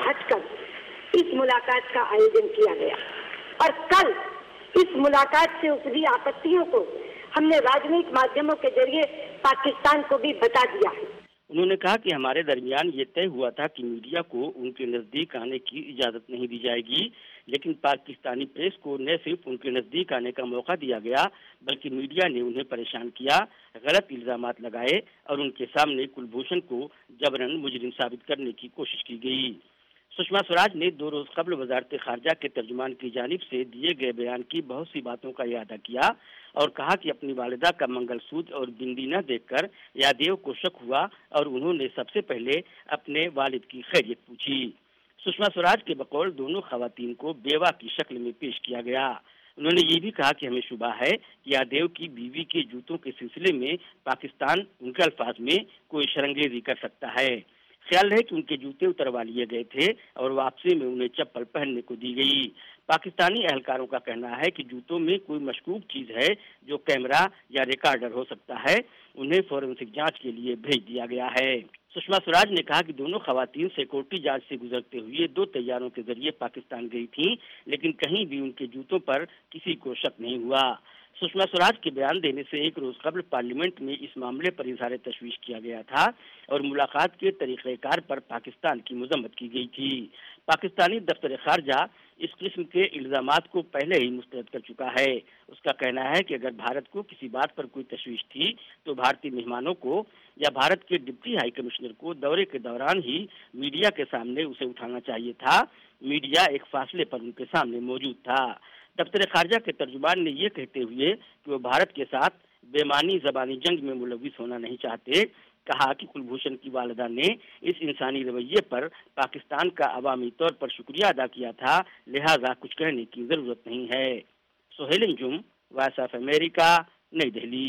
Speaker 3: हटकर इस मुलाकात का आयोजन किया गया और कल इस मुलाकात से उपजी आपत्तियों को हमने राजनीतिक माध्यमों के जरिए पाकिस्तान को भी बता दिया है।
Speaker 2: उन्होंने कहा कि हमारे दरमियान ये तय हुआ था कि मीडिया को उनके नजदीक आने की इजाजत नहीं दी जाएगी, लेकिन पाकिस्तानी प्रेस को न सिर्फ उनके नजदीक आने का मौका दिया गया बल्कि मीडिया ने उन्हें परेशान किया, गलत इल्जामात लगाए और उनके सामने कुलभूषण को जबरन मुजरिम साबित करने की कोशिश की गई। सुषमा स्वराज ने 2 रोज कबल वजारत खारजा के तर्जुमान की जानिब से दिए गए बयान की बहुत सी बातों का इरादा किया और कहा कि अपनी वालिदा का मंगलसूत्र और बिंदी न देखकर यादव को शक हुआ और उन्होंने सबसे पहले अपने वालिद की खैरियत पूछी। सुषमा स्वराज के बकौल दोनों खवातीन को बेवा की शक्ल में पेश किया गया। उन्होंने ये भी कहा कि हमें शुबा है कि यादव की बीवी के जूतों के सिलसिले में पाकिस्तान उनके अल्फाज में कोई शरंगेजी कर सकता है। ख्याल है कि उनके जूते उतरवा लिए गए थे और वापसी में उन्हें चप्पल पहनने को दी गई। पाकिस्तानी अहलकारों का कहना है कि जूतों में कोई मशकूक चीज है जो कैमरा या रिकॉर्डर हो सकता है। उन्हें फोरेंसिक जांच के लिए भेज दिया गया है। सुषमा स्वराज ने कहा कि दोनों खवातीन सिक्योरिटी जांच से गुजरते हुए 2 तैयारों के जरिए पाकिस्तान गई थीं, लेकिन कहीं भी उनके जूतों पर किसी को शक नहीं हुआ। सुषमा स्वराज के बयान देने से 1 रोज कबल पार्लियामेंट में इस मामले पर इजहार तशवीश किया गया था और मुलाकात के तरीक़ेकार पर पाकिस्तान की मजम्मत की गई थी। पाकिस्तानी दफ्तर खारजा इस किस्म के इल्जामात को पहले ही मुस्तरद कर चुका है। उसका कहना है कि अगर भारत को किसी बात पर कोई तशवीश थी तो भारतीय मेहमानों को या भारत के डिप्टी हाई कमिश्नर को दौरे के दौरान ही मीडिया के सामने उसे उठाना चाहिए था। मीडिया एक फासले पर उनके सामने मौजूद था। दफ्तर खारजा के तर्जुमान ने यह कहते हुए कि वो भारत के साथ बेमानी ज़बानी जंग में मुलविस होना नहीं चाहते, कहा कि कुलभूषण की वालिदा ने इस इंसानी रवैये पर पाकिस्तान का अवामी तौर पर शुक्रिया अदा किया था, लिहाजा कुछ कहने की जरूरत नहीं है। Suhail Anjum, Voice of America, New Delhi.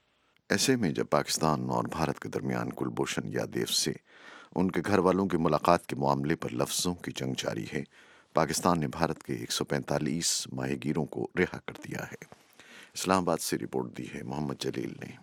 Speaker 1: ऐसे में जब पाकिस्तान और भारत के दरमियान कुलभूषण यादव से उनके घर वालों की मुलाकात के मामले पर लफ्जों की जंग जारी है, पाकिस्तान ने भारत के 145 माहीगीरों को रिहा कर दिया है। इस्लामाबाद से रिपोर्ट दी है मोहम्मद जलील ने।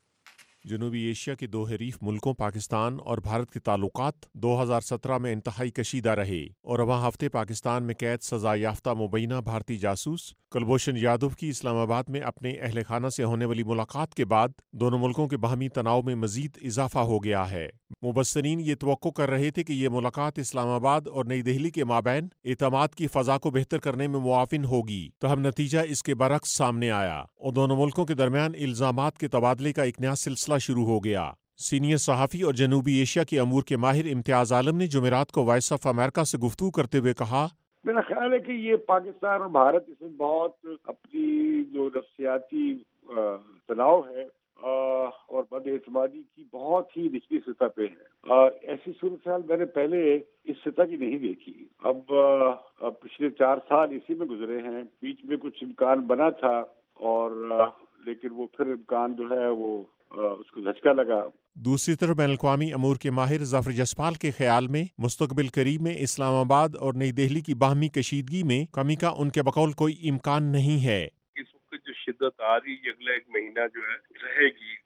Speaker 4: जनूबी एशिया के 2 हरीफ मुल्कों पाकिस्तान और भारत के ताल्लुकात 2017 में इंतहाई कशीदा रहे और वहाँ हफ्ते पाकिस्तान में कैद सजा याफ्ता मुबैना भारतीय जासूस कुलभूषण यादव की इस्लामाबाद में अपने अहल खाना से होने वाली मुलाकात के बाद दोनों मुल्कों के बाहमी तनाव में मजीद इजाफा हो गया है। मुबस्सरीन ये तवक्को कर रहे थे कि ये मुलाकात इस्लामाबाद और नई दिल्ली के माबैन एतमाद की फ़ज़ा को बेहतर करने में मुआविन होगी, तो हम नतीजा इसके बरक्स सामने आया और दोनों मुल्कों के दरमियान इल्ज़ामात के तबादले का एक नया सिलसिला शुरू हो गया। सीनियर सहाफ़ी और जनूबी एशिया के अमूर के माहिर इम्तियाज़ आलम ने जुमेरात को वॉइस ऑफ अमेरिका से गुफ्तगू करते हुए कहा,
Speaker 5: मेरा ख्याल है कि ये पाकिस्तान और भारत इसमें बहुत अपनी जो नफ्सियाती तनाव है और बदएतमादी की बहुत ही निचली सतह पे है। ऐसी सूरत हाल मैंने पहले इस सतह की नहीं देखी। अब पिछले 4 साल इसी में गुजरे हैं। बीच में कुछ इम्कान बना था और लेकिन वो फिर इम्कान जो है वो उसको झटका लगा।
Speaker 4: दूसरी तरफ बैनुल-अक़वामी अमूर के माहिर ज़फ़र जसपाल के ख्याल में मुस्तक़बिल करीब में इस्लामाबाद और नई दिल्ली की बाहमी कशीदगी में कमी का उनके बकौल कोई इम्कान नहीं है।
Speaker 6: इस वक्त जो शिद्दत आ रही अगला 1 महीना जो है रहेगी,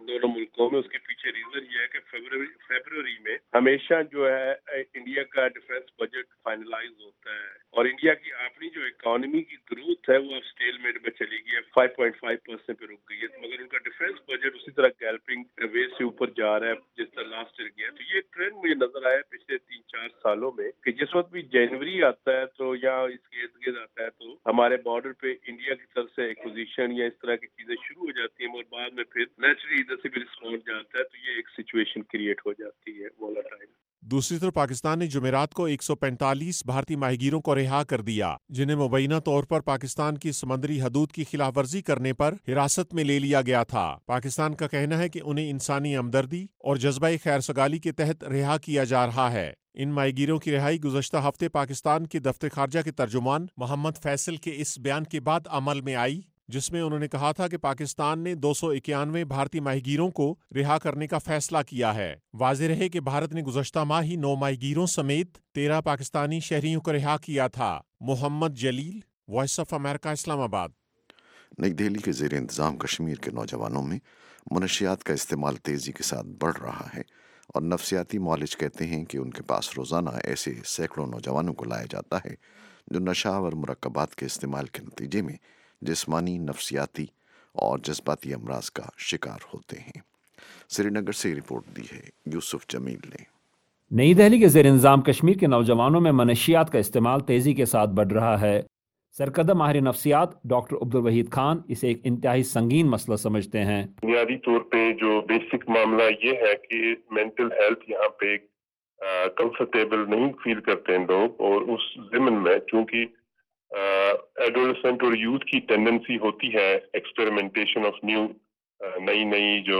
Speaker 6: दोनों मुल्कों में। उसके पीछे रीजन ये है कि फरवरी में हमेशा जो है इंडिया का डिफेंस बजट फाइनलाइज होता है और इंडिया की अपनी जो इकोनॉमी की ग्रोथ है वो अब स्टेलमेट में चली गई है, 5.5% पे रुक गई है, मगर उनका डिफेंस बजट उसी तरह गैल्पिंग वे से ऊपर जा रहा है जिस तरह लास्ट ईयर गया। तो ये ट्रेंड मुझे नजर आया पिछले 3-4 सालों में कि जिस वक्त भी जनवरी आता है तो या इसके इर्द गिर्द आता है तो हमारे बॉर्डर पे इंडिया की तरफ से एक्विजिशन या इस तरह की चीजें शुरू हो जाती हैं, मगर बाद में फिर नेचुरली इधर से भी रिस्पॉन्ड जाता है, तो ये एक सिचुएशन क्रिएट हो जाती है वोलेटाइल।
Speaker 4: दूसरी तरफ पाकिस्तान ने जुमेरात को 145 भारतीय माहीगीरों को रिहा कर दिया, जिन्हें मुबैना तौर पर पाकिस्तान की समुद्री हदूद की खिलाफवर्जी करने पर हिरासत में ले लिया गया था। पाकिस्तान का कहना है कि उन्हें इंसानी हमदर्दी और जज्बा खैरसगाली के तहत रिहा किया जा रहा है। इन माहीगीरों की रिहाई गुज़श्ता हफ्ते पाकिस्तान के दफ्तर खारजा के तर्जुमान मोहम्मद फैसल के इस बयान के बाद अमल में आई, जिसमें उन्होंने कहा था कि पाकिस्तान ने 291 भारतीय माहीगीरों को रिहा करने का फैसला किया है। वाज़ेह रहे कि भारत ने गुज़श्ता माह ही 9 माहीगीरों समेत 13 पाकिस्तानी शहरियों को रिहा किया था। Mohammad Jaleel, Voice of America, Islamabad.
Speaker 1: New Delhi के ज़ेर इंतज़ाम कश्मीर के नौजवानों में मनशियात का इस्तेमाल तेज़ी के साथ बढ़ रहा है और नफ्सियाती मौलिज कहते हैं कि उनके पास रोज़ाना ऐसे सैकड़ों नौजवानों को लाया जाता है जो नशा और मुरक्कबात के इस्तेमाल के नतीजे में जिस्मानी, नफ्सियाती और जज्बाती अमराज का शिकार होते हैं। श्रीनगर से रिपोर्ट दी है यूसुफ जमील ने।
Speaker 7: नई दिल्ली के ज़ेर इंतज़ाम कश्मीर के नौजवानों में मनशियात का इस्तेमाल तेज़ी के साथ बढ़ रहा है। सरकर्दा माहिर नफ्सियात डॉक्टर अब्दुल वहीद खान इसे एक इंतहाई संगीन मसला समझते हैं।
Speaker 8: बुनियादी तौर पे जो बेसिक मामला ये है कि मेंटल हेल्थ यहाँ पे कंफर्टेबल नहीं फील करते हैं लोग, और उस ज़िमन में चूंकि एडोलेसेंट और यूथ की टेंडेंसी होती है एक्सपेरिमेंटेशन ऑफ न्यू नई जो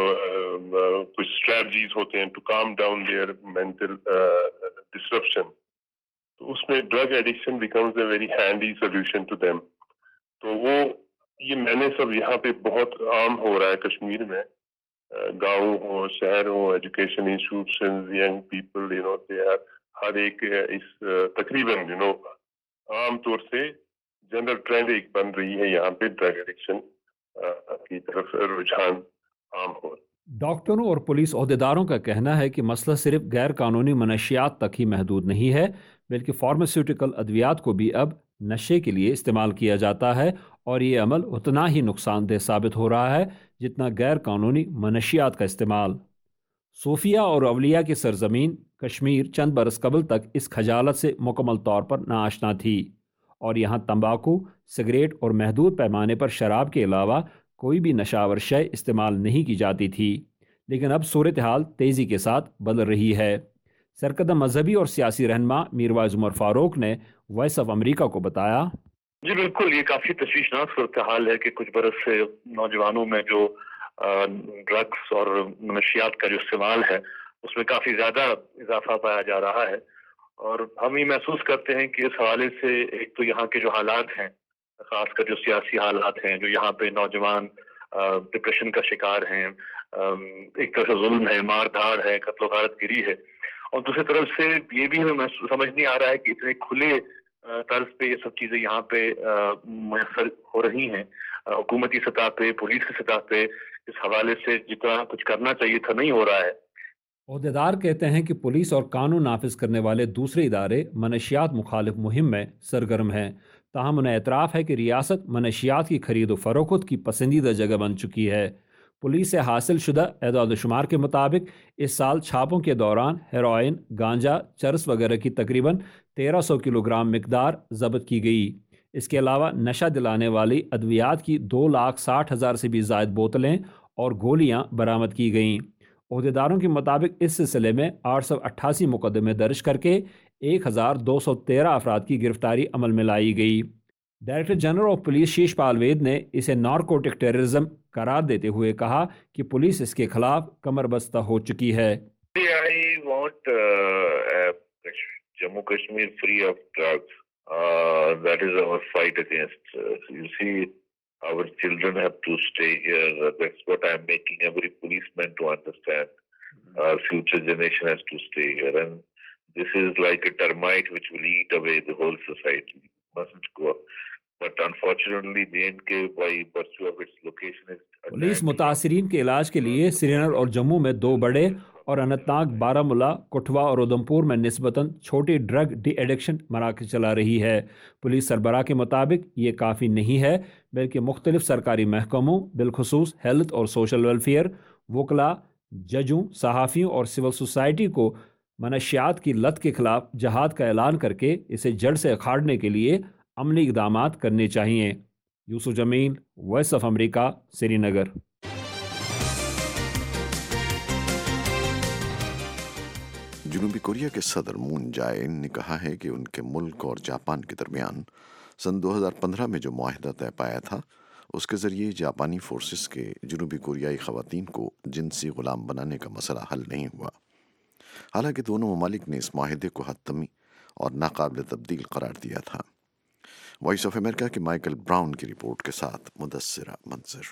Speaker 8: कुछ स्ट्रेटजीज होते हैं to calm down their mental disruption, तो उसमें drug addiction becomes a very handy solution to them. तो वो ये मैंने सब यहाँ पे बहुत आम हो रहा है कश्मीर में, गांव हो, शहर हो, education institutions, young people, they are हर एक इस तकरीबन आम तौर से जनरल ट्रेंड एक बन रही है यहाँ पे ड्रग एडिक्शन की तरफ रुझान आम हो।
Speaker 7: डॉक्टरों और पुलिस ओहदेदारों का कहना है कि मसला सिर्फ गैर कानूनी मनशियात तक ही महदूद नहीं है, बल्कि फार्मास्यूटिकल अद्वियात को भी अब नशे के लिए इस्तेमाल किया जाता है, और ये अमल उतना ही नुकसानदेह साबित हो रहा है जितना गैर कानूनी मनशियात का इस्तेमाल। सूफिया और अवलिया की सरजमीन कश्मीर चंद बरस कबल तक इस खजालत से मुकम्मल तौर पर नाआशना थी, और यहाँ तंबाकू, सिगरेट और महदूद पैमाने पर शराब के अलावा कोई भी नशावर शय इस्तेमाल नहीं की जाती थी। लेकिन अब सूरत हाल तेज़ी के साथ बदल रही है। सरकर्दा मजहबी और सियासी रहनुमा मीरवाइज उमर फारूक ने वॉइस ऑफ अमेरिका को बताया,
Speaker 9: जी बिल्कुल, ये काफ़ी तशवीशनाक सूरत हाल है कि कुछ बरस से नौजवानों में जो ड्रग्स और मनशियात का जो इस्तेमाल है उसमें काफ़ी ज़्यादा इजाफा पाया जा रहा है, और हम ये महसूस करते हैं कि इस हवाले से एक तो यहाँ के जो हालात हैं, खासकर जो सियासी हालात हैं, जो यहाँ पे नौजवान डिप्रेशन का शिकार हैं, एक तरफ से जुल्म है, मार धाड़ है, कत्ल गारत गिरी है, और दूसरी तरफ से ये भी हमें समझ नहीं आ रहा है कि इतने खुले तर्ज पे ये सब चीज़ें यहाँ पे मैसर हो रही हैं। हुकूमती सतह पे, पुलिस की सतह पे इस हवाले से जितना कुछ करना चाहिए था नहीं हो रहा है।
Speaker 7: ओहदेदार कहते हैं कि पुलिस और कानून नाफिज करने वाले दूसरे इदारे मनशियात मुखालिफ मुहिम में सरगर्म हैं, ताहम उन्हें एतराफ़ है कि रियासत मनशियात की खरीद व फरोख्त की पसंदीदा जगह बन चुकी है। पुलिस से हासिल शुदा एदाद-ओ-शुमार के मुताबिक इस साल छापों के दौरान हेरोइन, गांजा, चरस वगैरह की तकरीबन 1300 किलोग्राम मिकदार जब्त की गई। इसके अलावा नशा दिलाने वाली अद्वियात की 2,60,000 से भी ज़ायद बोतलें और गोलियां बरामद की गईं। ओहदेदारों के मुताबिक इस सिलसिले में 888 मुकदमे दर्ज करके 1,213 अफराद की गिरफ्तारी अमल में लाई गई। डायरेक्टर जनरल ऑफ पुलिस शीश पालवेद ने इसे नारकोटिक टेररिज्म करार देते हुए कहा कि पुलिस इसके खिलाफ कमर बस्ता हो चुकी है।
Speaker 9: I want Jammu Kashmir free of drugs. That is our fight against. You see, our children have to stay here. That's what I'm making every policeman to understand. Our future generation has to stay here, and this is like a termite which will eat away the whole society. Mustn't go.
Speaker 8: but unfortunately J&K by virtue of its location is
Speaker 7: police मुतासरीन के इलाज के लिए श्रीनगर और जम्मू में 2 बड़े और अनंतनाग, बारामूला, कठुआ और उधमपुर में निस्बतन छोटी ड्रग डी एडिक्शन मराकज़ चला रही है। पुलिस सरबराह के मुताबिक ये काफ़ी नहीं है, बल्कि मुख्तलिफ सरकारी महकमों बिलखुसूस हेल्थ और सोशल वेलफेयर, वकला, जजों, सहाफ़ियों और सिविल सोसाइटी को मनशियात की लत के खिलाफ जहाद का ऐलान करके इसे जड़ से उखाड़ने के लिए अमली इक़दामात करने चाहिए। Yusuf Jameel, Voice of America, Srinagar.
Speaker 1: जनूबी कोरिया के सदर मून जाए-इन ने कहा है कि उनके मुल्क और जापान के दरमियान सन 2015 में जो मुआहदा तय पाया था, उसके ज़रिए जापानी फोर्सेस के जनूबी कोरियाई ख़वातीन को जिनसी ग़ुलाम बनाने का मसला हल नहीं हुआ। हालांकि दोनों ममालिक ने इस मुआहदे को हतमी और नाकाबिल तब्दील करार दिया था। वॉइस ऑफ अमेरिका के माइकल ब्राउन की रिपोर्ट के साथ मुदस्सिरा मंजर।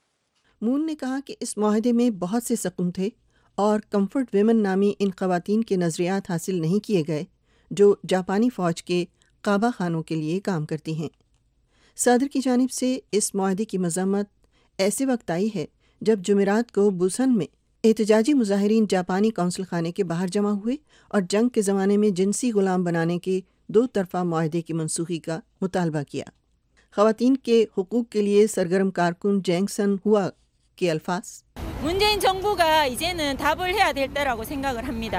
Speaker 10: मून ने कहा कि इस मुआहदे में बहुत से सकून थे और कम्फर्ट वेमन नामी इन ख़वातीन के नज़रियात हासिल नहीं किए गए जो जापानी फ़ौज के काबा खानों के लिए काम करती हैं। सदर की जानिब से इस मुआहदे की मज़म्मत ऐसे वक्त आई है जब जुमेरात को बुसन में एहतजाजी मुजाहिरीन जापानी कौंसल खाने के बाहर जमा हुए और जंग के ज़माने में जिनसी ग़ुलाम बनाने के 2 तरफ़ा मुआहदे की मनसूखी का मुतालबा किया। ख़वातीन के हुकूक़ के लिए सरगर्म कारकुन जैंगसन हुआ के अल्फाज,
Speaker 11: 문재인 정부가 이제는 답을 해야 될 때라고 생각을 합니다.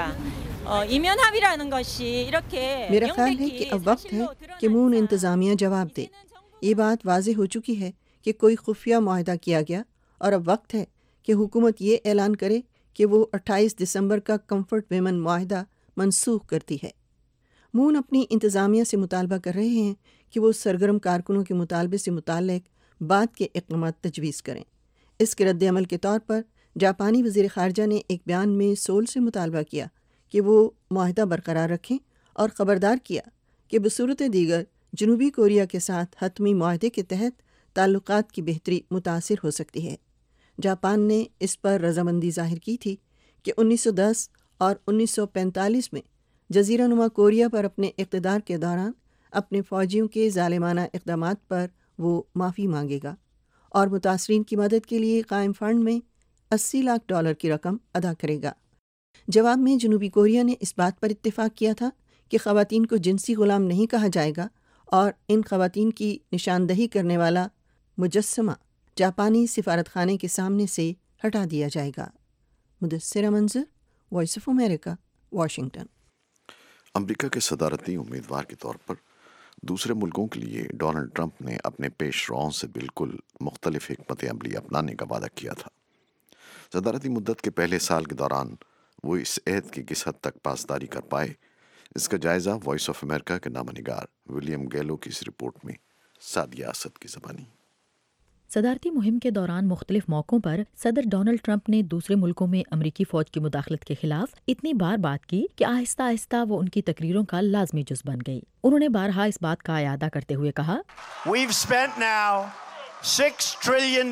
Speaker 11: 이면 합의라는 것이 이렇게
Speaker 10: मेरा ख्याल है कि अब वक्त है कि मून इंतज़ामिया जवाब दे। ये बात वाज़ेह हो चुकी है कि कोई खुफिया मुआहदा किया गया और अब वक्त है कि हुकूमत ये ऐलान करे कि वो 28 दिसंबर का कम्फर्ट वेमन मुआहदा मनसूख करती है। मून अपनी इंतज़ामिया से मुतालबा कर रहे हैं कि वो सरगर्म कारकुनों के मुतालबे से मुताल्लिक बाद के इक़दामात तजवीज़ करें। इसके रद्द-ए-अमल के तौर पर जापानी वज़ीर ख़ारजा ने एक बयान में सोल से मुतालबा किया कि वो मुआहदा बरकरार रखें और ख़बरदार किया कि बसूरत दीगर जनूबी कोरिया के साथ हतमी मुआहदे के तहत ताल्लुकात की बेहतरी मुतासिर हो सकती है। जापान ने इस पर रज़ामंदी ज़ाहिर की थी कि 1910 और 1945 में जज़ीरा नुमा कोरिया पर अपने इक़्तिदार के दौरान अपने फ़ौजियों के ज़ालिमाना इक़दामात पर वो माफ़ी मांगेगा और मुतासरीन की मदद के लिए कायम फ़ंड में $80 लाख की रकम अदा करेगा। जवाब में जनूबी कोरिया ने इस बात पर इत्तेफाक किया था कि ख़वातीन को जिनसी ग़ुलाम नहीं कहा जाएगा और इन ख़वातीन की निशानदही करने वाला मुजस्समा जापानी सिफारत खाने के सामने से हटा दिया जाएगा। Mudassira Manzar, Voice of America, Washington.
Speaker 1: America के सदारती उम्मीदवार के तौर पर दूसरे मुल्कों के लिए डोनाल्ड ट्रंप ने अपने पेशरों से बिल्कुल मुख्तलिफ हिकमत अमली अपनाने का वादा किया था। सदारती मुद्दत के पहले साल के दौरान वो इस ऐद की किस हद तक पासदारी कर पाए, इसका जायज़ा वॉइस ऑफ अमेरिका के नामनिगार विलियम गैलो की इस रिपोर्ट में सादिया असद की ज़बानी।
Speaker 13: सदारती मुहिम के दौरान मुख्तलिफ मौक़ों पर सदर डोनाल्ड ट्रंप ने दूसरे मुल्कों में अमरीकी फ़ौज की मुदाखलत के खिलाफ इतनी बार बात की कि आहिस्ता आहिस्ता वो उनकी तकरीरों का लाजमी जुज़ बन गई। उन्होंने बारहा इस बात का अयादा करते हुए कहा,
Speaker 12: We've spent now $6 trillion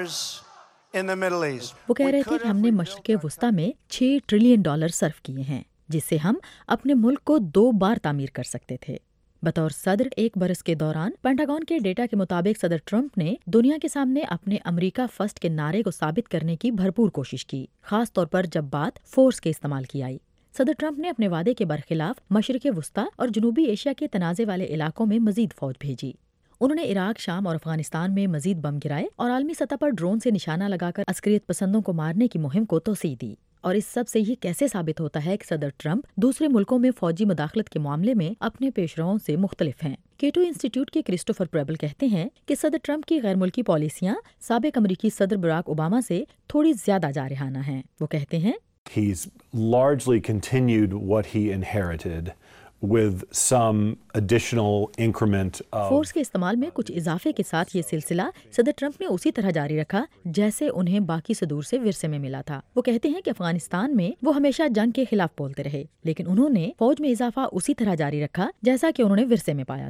Speaker 12: in the Middle East.
Speaker 13: वो कह रहे थे कि हमने मशरिक़ वुस्ता में $6 ट्रिलियन सर्फ किए हैं, जिससे हम अपने मुल्क को 2 बार तामीर कर सकते थे। बतौर सदर एक बरस के दौरान पेंटागन के डेटा के मुताबिक सदर ट्रंप ने दुनिया के सामने अपने अमेरिका फर्स्ट के नारे को साबित करने की भरपूर कोशिश की, खास तौर पर जब बात फोर्स के इस्तेमाल की आई। सदर ट्रंप ने अपने वादे के बरखिलाफ मशरिक़ वुस्ता और जनूबी एशिया के तनाज़े वाले इलाकों में मजीद फौज भेजी। उन्होंने इराक, शाम और अफगानिस्तान में मजीद बम गिराए और आलमी सतह पर ड्रोन से निशाना लगाकर अस्करियत पसंदों को मारने की मुहिम को तोसी दी। और इस सब से ये कैसे साबित होता है कि सदर ट्रंप दूसरे मुल्कों में फौजी मुदाखलत के मामले में अपने पेशरों से मुख्तलिफ हैं। केटो इंस्टीट्यूट के क्रिस्टोफर प्रेबल कहते हैं कि सदर ट्रंप की गैर मुल्की पॉलिसियां साबिक अमरीकी सदर बराक ओबामा से थोड़ी ज्यादा जारहाना हैं। वो कहते हैं,
Speaker 14: He's largely continued what he inherited with some additional increment of
Speaker 13: force के इस्तेमाल में कुछ इजाफे के साथ ये सिलसिला सदर ट्रंप ने उसी तरह जारी रखा जैसे उन्हें बाकी सदूर से विरसे में मिला था। वो कहते हैं कि अफगानिस्तान में वो हमेशा जंग के खिलाफ बोलते रहे, लेकिन उन्होंने फौज में इजाफा उसी तरह जारी रखा जैसा कि उन्होंने विरसे में पाया था।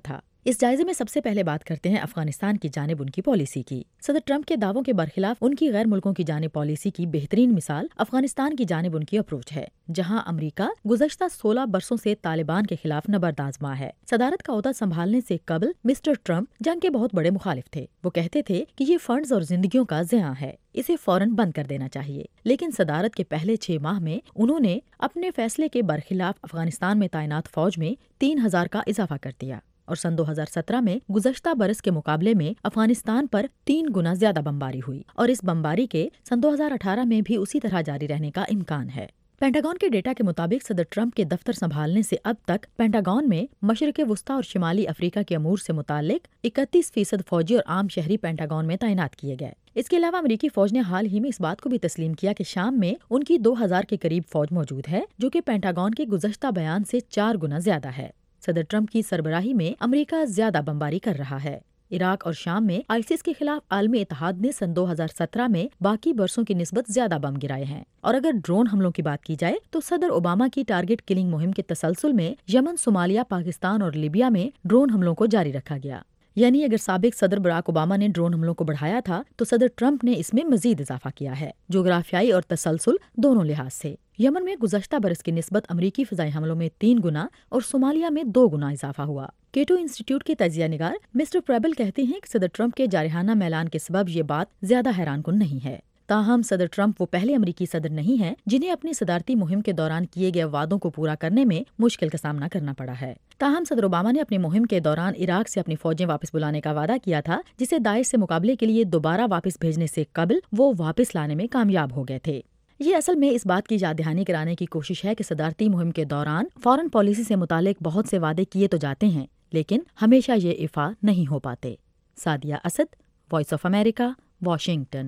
Speaker 13: اس جائزے میں سب سے پہلے بات کرتے ہیں افغانستان کی جانب ان کی پالیسی کی۔ صدر ٹرمپ کے دعووں کے برخلاف ان کی غیر ملکوں کی جانب پالیسی کی بہترین مثال افغانستان کی جانب ان کی اپروچ ہے، جہاں امریکہ گزشتہ 16 برسوں سے طالبان کے خلاف نبرد آزما ہے۔ صدارت کا عہدہ سنبھالنے سے قبل مسٹر ٹرمپ جنگ کے بہت بڑے مخالف تھے۔ وہ کہتے تھے کہ یہ فنڈز اور زندگیوں کا زیاں ہے، اسے فوراً بند کر دینا چاہیے، لیکن صدارت کے پہلے 6 ماہ میں انہوں نے اپنے فیصلے کے برخلاف افغانستان میں تعینات فوج میں 3000 کا اضافہ کر دیا، اور سن 2017 میں گزشتہ برس کے مقابلے میں افغانستان پر 3 گنا زیادہ بمباری ہوئی، اور اس بمباری کے سن 2018 میں بھی اسی طرح جاری رہنے کا امکان ہے۔ پینٹاگون کے ڈیٹا کے مطابق صدر ٹرمپ کے دفتر سنبھالنے سے اب تک پینٹاگون میں مشرق وسطی اور شمالی افریقہ کے امور سے متعلق 31% فوجی اور عام شہری پینٹاگون میں تعینات کیے گئے۔ اس کے علاوہ امریکی فوج نے حال ہی میں اس بات کو بھی تسلیم کیا کہ شام میں ان کی 2000 کے قریب فوج موجود ہے، جو کہ پینٹاگون کے گزشتہ بیان سے 4 گنا زیادہ ہے۔ صدر ٹرمپ کی سربراہی میں امریکہ زیادہ بمباری کر رہا ہے۔ عراق اور شام میں آئیسس کے خلاف عالمی اتحاد نے سن 2017 میں باقی برسوں کی نسبت زیادہ بم گرائے ہیں، اور اگر ڈرون حملوں کی بات کی جائے تو صدر اوباما کی ٹارگٹ کلنگ مہم کے تسلسل میں یمن، صومالیہ، پاکستان اور لیبیا میں ڈرون حملوں کو جاری رکھا گیا۔ یعنی اگر سابق صدر براک اوباما نے ڈرون حملوں کو بڑھایا تھا تو صدر ٹرمپ نے اس میں مزید اضافہ کیا ہے، جغرافیائی اور تسلسل دونوں لحاظ سے۔ یمن میں گزشتہ برس کی نسبت امریکی فضائی حملوں میں 3 گنا اور صومالیہ میں 2 گنا اضافہ ہوا۔ کیٹو انسٹیٹیوٹ کے تجزیہ نگار مسٹر پریبل کہتے ہیں کہ صدر ٹرمپ کے جارحانہ میلان کے سبب یہ بات زیادہ حیران کن نہیں ہے۔ تاہم صدر ٹرمپ وہ پہلے امریکی صدر نہیں ہیں جنہیں اپنی صدارتی مہم کے دوران کیے گئے وعدوں کو پورا کرنے میں مشکل کا سامنا کرنا پڑا ہے۔ تاہم صدر اوباما نے اپنی مہم کے دوران عراق سے اپنی فوجیں واپس بلانے کا وعدہ کیا تھا، جسے داعش سے مقابلے کے لیے دوبارہ واپس بھیجنے سے قبل وہ واپس لانے میں کامیاب ہو گئے تھے۔ یہ اصل میں اس بات کی یاد دہانی کرانے کی کوشش ہے کہ صدارتی مہم کے دوران فارن پالیسی سے متعلق بہت سے وعدے کیے تو جاتے ہیں، لیکن ہمیشہ یہ ایفا نہیں ہو پاتے۔ Sadia Asad, Voice of America, Washington.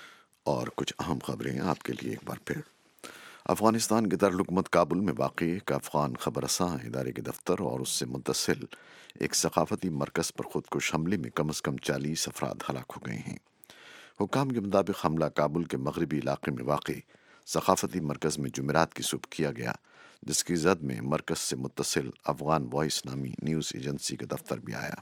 Speaker 1: اور کچھ اہم خبریں آپ کے لیے ایک بار پھر۔ افغانستان کے دارالحکومت کابل میں واقع ایک افغان خبر رساں ادارے کے دفتر اور اس سے متصل ایک ثقافتی مرکز پر خودکش حملے میں کم از کم 40 افراد ہلاک ہو گئے ہیں۔ حکام کے مطابق حملہ کابل کے مغربی علاقے میں واقع ثقافتی مرکز میں جمعرات کی صبح کیا گیا، جس کی زد میں مرکز سے متصل افغان وائس نامی نیوز ایجنسی کا دفتر بھی آیا۔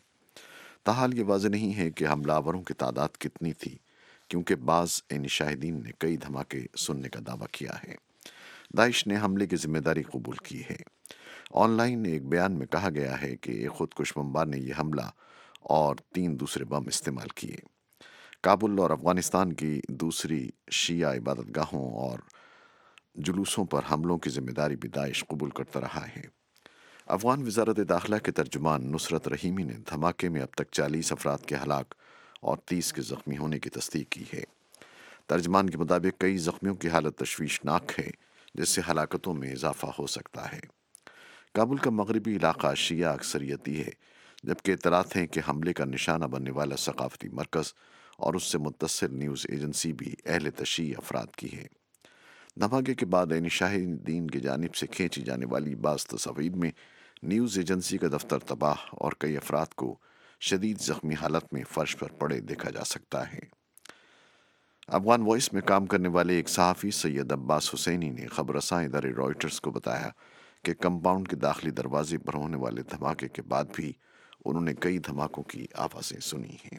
Speaker 1: تاحال یہ واضح نہیں ہے کہ حملہ آوروں کی تعداد کتنی تھی، کیونکہ بعض عینی شاہدین نے کئی دھماکے سننے کا دعویٰ کیا ہے۔ داعش نے حملے کی ذمہ داری قبول کی ہے۔ آن لائن ایک بیان میں کہا گیا ہے کہ ایک خودکش بمبار نے یہ حملہ اور 3 دوسرے بم استعمال کیے۔ کابل اور افغانستان کی دوسری شیعہ عبادت گاہوں اور جلوسوں پر حملوں کی ذمہ داری بھی داعش قبول کرتا رہا ہے۔ افغان وزارت داخلہ کے ترجمان نصرت رحیمی نے دھماکے میں اب تک 40 افراد کے ہلاک اور 30 کے زخمی ہونے کی تصدیق کی ہے۔ ترجمان کے مطابق کئی زخمیوں کی حالت تشویشناک ہے، جس سے ہلاکتوں میں اضافہ ہو سکتا ہے۔ کابل کا مغربی علاقہ شیعہ اکثریتی ہے، جبکہ اطلاعات ہیں کہ حملے کا نشانہ بننے والا ثقافتی مرکز اور اس سے متصل نیوز ایجنسی بھی اہل تشیع افراد کی ہے۔ دھماکے کے بعد عینی شاہدین کی جانب سے کھینچی جانے والی بعض تصاویر میں نیوز ایجنسی کا دفتر تباہ اور کئی افراد کو شدید زخمی حالت میں فرش پر پڑے دیکھا جا سکتا ہے۔ افغان وائس میں کام کرنے والے ایک صحافی سید عباس حسینی نے خبر رساں ادارے رائٹرز کو بتایا کہ کمپاؤنڈ کے داخلی دروازے پر ہونے والے دھماکے کے بعد بھی انہوں نے کئی دھماکوں کی آوازیں سنی ہیں۔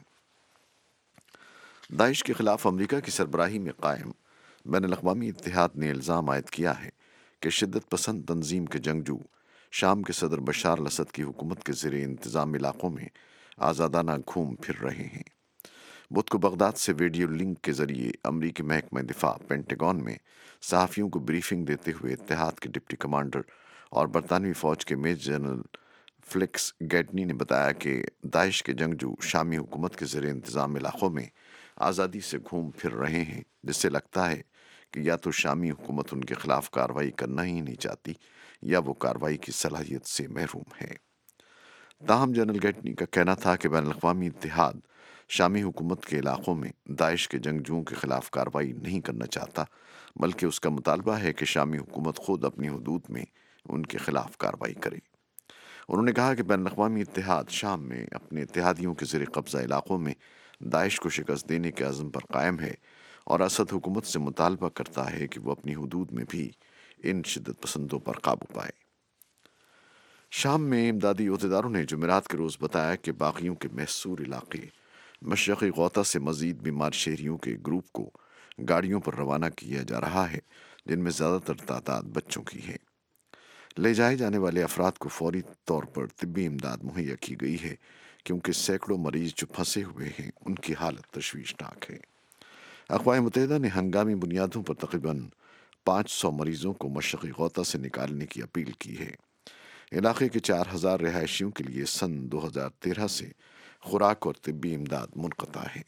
Speaker 1: داعش کے خلاف امریکہ کی سربراہی میں قائم بین الاقوامی اتحاد نے الزام عائد کیا ہے کہ شدت پسند تنظیم کے جنگجو شام کے صدر بشار الاسد کی حکومت کے زیر انتظام علاقوں میں آزادانہ گھوم پھر رہے ہیں۔ بدھ کو بغداد سے ویڈیو لنک کے ذریعے امریکی محکمہ دفاع پینٹاگون میں صحافیوں کو بریفنگ دیتے ہوئے اتحاد کے ڈپٹی کمانڈر اور برطانوی فوج کے میجر جنرل فلیکس گیٹنی نے بتایا کہ داعش کے جنگجو شامی حکومت کے زیر انتظام علاقوں میں آزادی سے گھوم پھر رہے ہیں، جس سے لگتا ہے کہ یا تو شامی حکومت ان کے خلاف کارروائی کرنا ہی نہیں چاہتی یا وہ کارروائی کی صلاحیت سے محروم ہے۔ تاہم جنرل گیٹنی کا کہنا تھا کہ بین الاقوامی اتحاد شامی حکومت کے علاقوں میں داعش کے جنگجوؤں کے خلاف کارروائی نہیں کرنا چاہتا، بلکہ اس کا مطالبہ ہے کہ شامی حکومت خود اپنی حدود میں ان کے خلاف کارروائی کرے۔ انہوں نے کہا کہ بین الاقوامی اتحاد شام میں اپنے اتحادیوں کے زیر قبضہ علاقوں میں داعش کو شکست دینے کے عزم پر قائم ہے اور اسد حکومت سے مطالبہ کرتا ہے کہ وہ اپنی حدود میں بھی ان شدت پسندوں پر قابو پائے۔ शाम में इमदादी अहदेदारों ने जुमेरात के रोज़ बताया कि बागियों के महसूर इलाके मशरक़ी गौता से मज़ीद बीमार शहरियों के ग्रुप को गाड़ियों पर रवाना किया जा रहा है, जिनमें ज़्यादातर तादाद बच्चों की है। ले जाए जाने वाले अफराद को फौरी तौर पर तिब्बी इमदाद मुहैया की गई है, क्योंकि सैकड़ों मरीज जो फंसे हुए हैं उनकी हालत तशवीशनाक है। अक़वाम मुत्तहिदा ने हंगामी बुनियादों पर तकरीबन 500 मरीजों को मशरक़ी गौता से निकालने की अपील की है। इलाके के 4000 रिहायशियों के लिए सन 2013 से खुराक और तिब्बी इमदाद मुनक़ता है।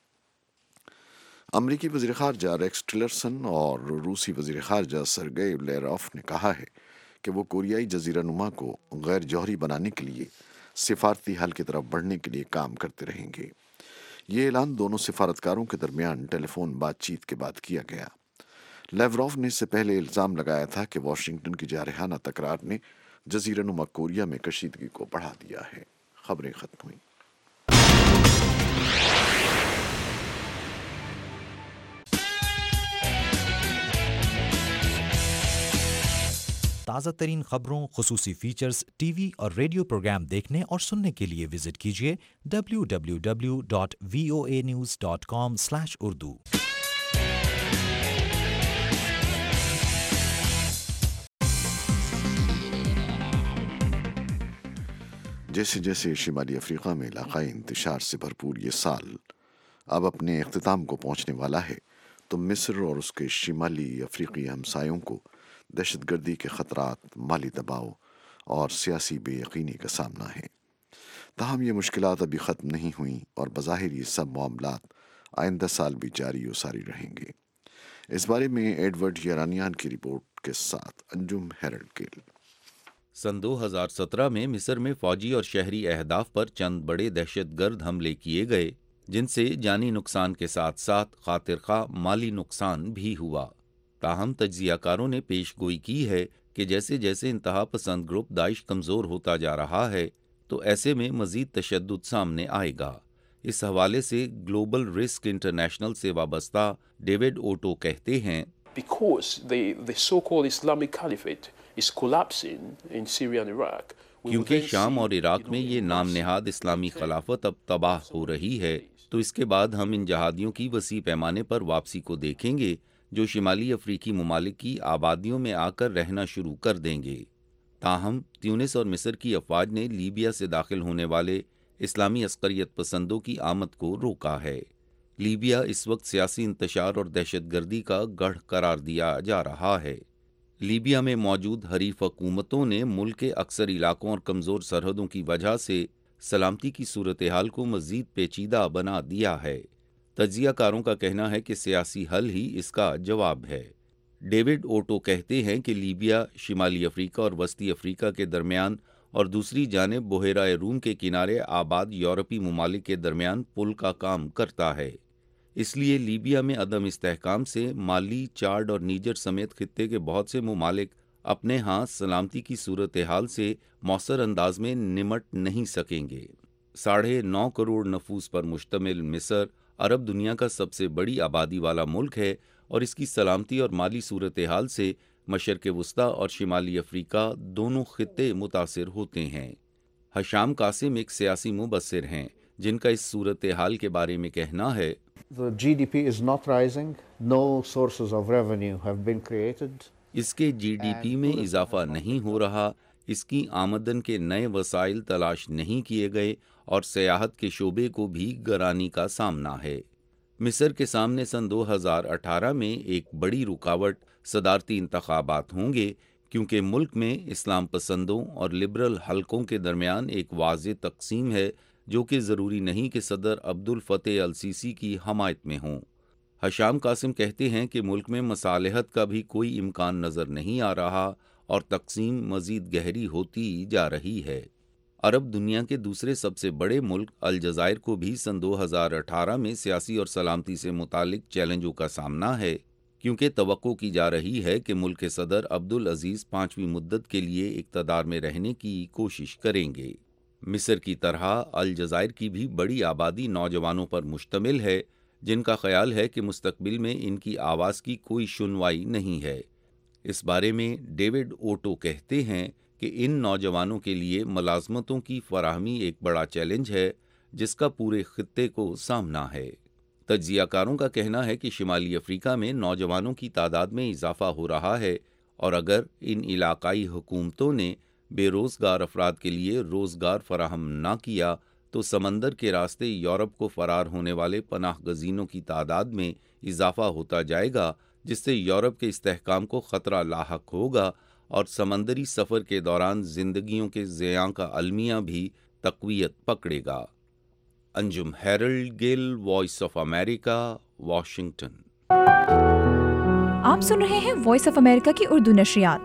Speaker 1: अमरीकी वज़ीर ख़ारजा रेक्स टिलरसन और रूसी वज़ीर ख़ारजा सरगेई लैवरोव ने कहा है कि वो कोरियाई जज़ीरा नुमा को गैर जौहरी बनाने के लिए सिफारती हल की तरफ बढ़ने के लिए काम करते रहेंगे। ये ऐलान दोनों सिफारतकारों के दरमियान टेलीफोन बातचीत के बाद किया गया। लैवरोव ने इससे पहले इल्ज़ाम लगाया था कि वाशिंगटन की जारहाना तकरार ने जज़ीरा नुमा कोरिया में कशीदगी को बढ़ा दिया है। खबरें खत्म हुई।
Speaker 15: ताज़ा तरीन खबरों, खुसूसी फीचर्स, टीवी और रेडियो प्रोग्राम देखने और सुनने के लिए विजिट कीजिए www.voanews.com/urdu।
Speaker 1: जैसे जैसे शिमाली अफ्रीका में इलाक़ाई इंतशार से भरपूर ये साल अब अपने इख्तिताम को पहुँचने वाला है, तो मिस्र और उसके शिमाली अफ्रीकी हमसायों को दहशतगर्दी के ख़तरात, माली दबाव और सियासी बेयकीनी का सामना है। ताहम ये मुश्किलात अभी ख़त्म नहीं हुई और बज़ाहिर ये सब मामलात आइंदा साल भी जारी व सारी रहेंगे। इस बारे में एडवर्ड यारानियान की रिपोर्ट के साथ अंजुम हेरल्ड गिल।
Speaker 16: सन 2017 में मिस्र में फौजी और शहरी अहदाफ पर चंद बड़े दहशतगर्द हमले किए गए, जिनसे जानी नुकसान के साथ साथ खातिरखा माली नुकसान भी हुआ। ताहम तज्जियाकारों ने पेशगोई की है कि जैसे जैसे इंतहा पसंद ग्रुप दाइश कमज़ोर होता जा रहा है, तो ऐसे में मज़ीद तशद्दुद सामने आएगा। इस हवाले से ग्लोबल रिस्क इंटरनेशनल से वाबस्ता डेविड ओटो कहते हैं,
Speaker 17: Because the so-called Islamic Caliphate is collapsing in Syria and Iraq,
Speaker 16: क्योंकि शाम और इराक में ये नाम नेहाद इस्लामी खिलाफत अब तबाह हो रही है, तो इसके बाद हम इन जहादियों की वसी पैमाने पर वापसी को देखेंगे, जो शिमाली अफ्रीकी ममालिक की आबादियों में आकर रहना शुरू कर देंगे। ताहम ट्यूनिस और मिस्र की अफवाज ने लीबिया से दाखिल होने वाले इस्लामी अस्करियत पसंदों की आमद को रोका है। लीबिया इस वक्त सियासी इंतशार और दहशतगर्दी का गढ़ करार दिया जा रहा है। लीबिया में मौजूद हरीफ हुकूमतों ने मुल्क के अक्सर इलाकों और कमज़ोर सरहदों की वजह से सलामती की सूरत हाल को मज़ीद पेचीदा बना दिया है। तज्जियाकारों का कहना है कि सियासी हल ही इसका जवाब है। डेविड ओटो कहते हैं कि लीबिया शिमाली अफ्रीका और वस्ती अफ्रीका के दरमियान और दूसरी जानिब बहेरा रूम के किनारे आबाद यूरोपी ममालिक के दरमियान पुल का काम करता है। इसलिए लीबिया में अदम इस्तेहकाम से माली, चाड और नीजर समेत खित्ते के बहुत से ममालिक अपने यहाँ सलामती की सूरत हाल से मौसर अंदाज में निमट नहीं सकेंगे। 9.5 करोड़ नफूस पर मुश्तमिल मिस्र अरब दुनिया का सबसे बड़ी आबादी वाला मुल्क है और इसकी सलामती और माली सूरत हाल से मशरक़ वस्ता और शिमाली अफ्रीका दोनों खित्ते मुतासिर होते हैं। हशाम कासिम एक सियासी मुबस्सिर हैं, जिनका इस सूरत हाल के बारे में कहना है,
Speaker 18: The GDP is not rising. No sources of revenue have been created.
Speaker 16: इसके GDP में इजाफा नहीं हो रहा, इसकी आमदन के नए वसाइल तलाश नहीं किए गए और सियाहत के शोबे को भी गरानी का सामना है। मिस्र के सामने सन 2018 में एक बड़ी रुकावट सदारती इंतखाबात होंगे, क्योंकि मुल्क में इस्लाम पसंदों और लिबरल हलकों के दरमियान एक वाज़ेह तकसीम है, जो कि ज़रूरी नहीं कि सदर अब्दुल फतेह अल सीसी की हमायत में हों। हशाम कासिम कहते हैं कि मुल्क में मसालहत का भी कोई इम्कान नज़र नहीं आ रहा और तकसीम मज़ीद गहरी होती जा रही है। अरब दुनिया के दूसरे सबसे बड़े मुल्क अलजज़ायर को भी सन 2018 में सियासी और सलामती से मुतालिक चैलेंजों का सामना है, क्योंकि तवक्को की जा रही है कि मुल्क के सदर अब्दुल अजीज़ 5वीं मुद्दत के लिए इक़्तिदार में रहने की कोशिश करेंगे। मिस्र की तरह अलजज़ायर की भी बड़ी आबादी नौजवानों पर मुश्तमिल है, जिनका ख्याल है कि मुस्तकबिल में इनकी आवाज़ की कोई सुनवाई नहीं है। इस बारे में डेविड ओटो कहते हैं کہ ان نوجوانوں کے لیے ملازمتوں کی فراہمی ایک بڑا چیلنج ہے جس کا پورے خطے کو سامنا ہے۔ تجزیہ کاروں کا کہنا ہے کہ شمالی افریقہ میں نوجوانوں کی تعداد میں اضافہ ہو رہا ہے، اور اگر ان علاقائی حکومتوں نے بے روزگار افراد کے لیے روزگار فراہم نہ کیا تو سمندر کے راستے یورپ کو فرار ہونے والے پناہ گزینوں کی تعداد میں اضافہ ہوتا جائے گا، جس سے یورپ کے استحکام کو خطرہ لاحق ہوگا اور سمندری سفر کے دوران زندگیوں کے ضیاع کا المیہ بھی تقویت پکڑے گا۔ Anjum Harold Gill, Voice of America, Washington.
Speaker 19: آپ سن رہے ہیں وائس آف امریکہ کی اردو نشریات۔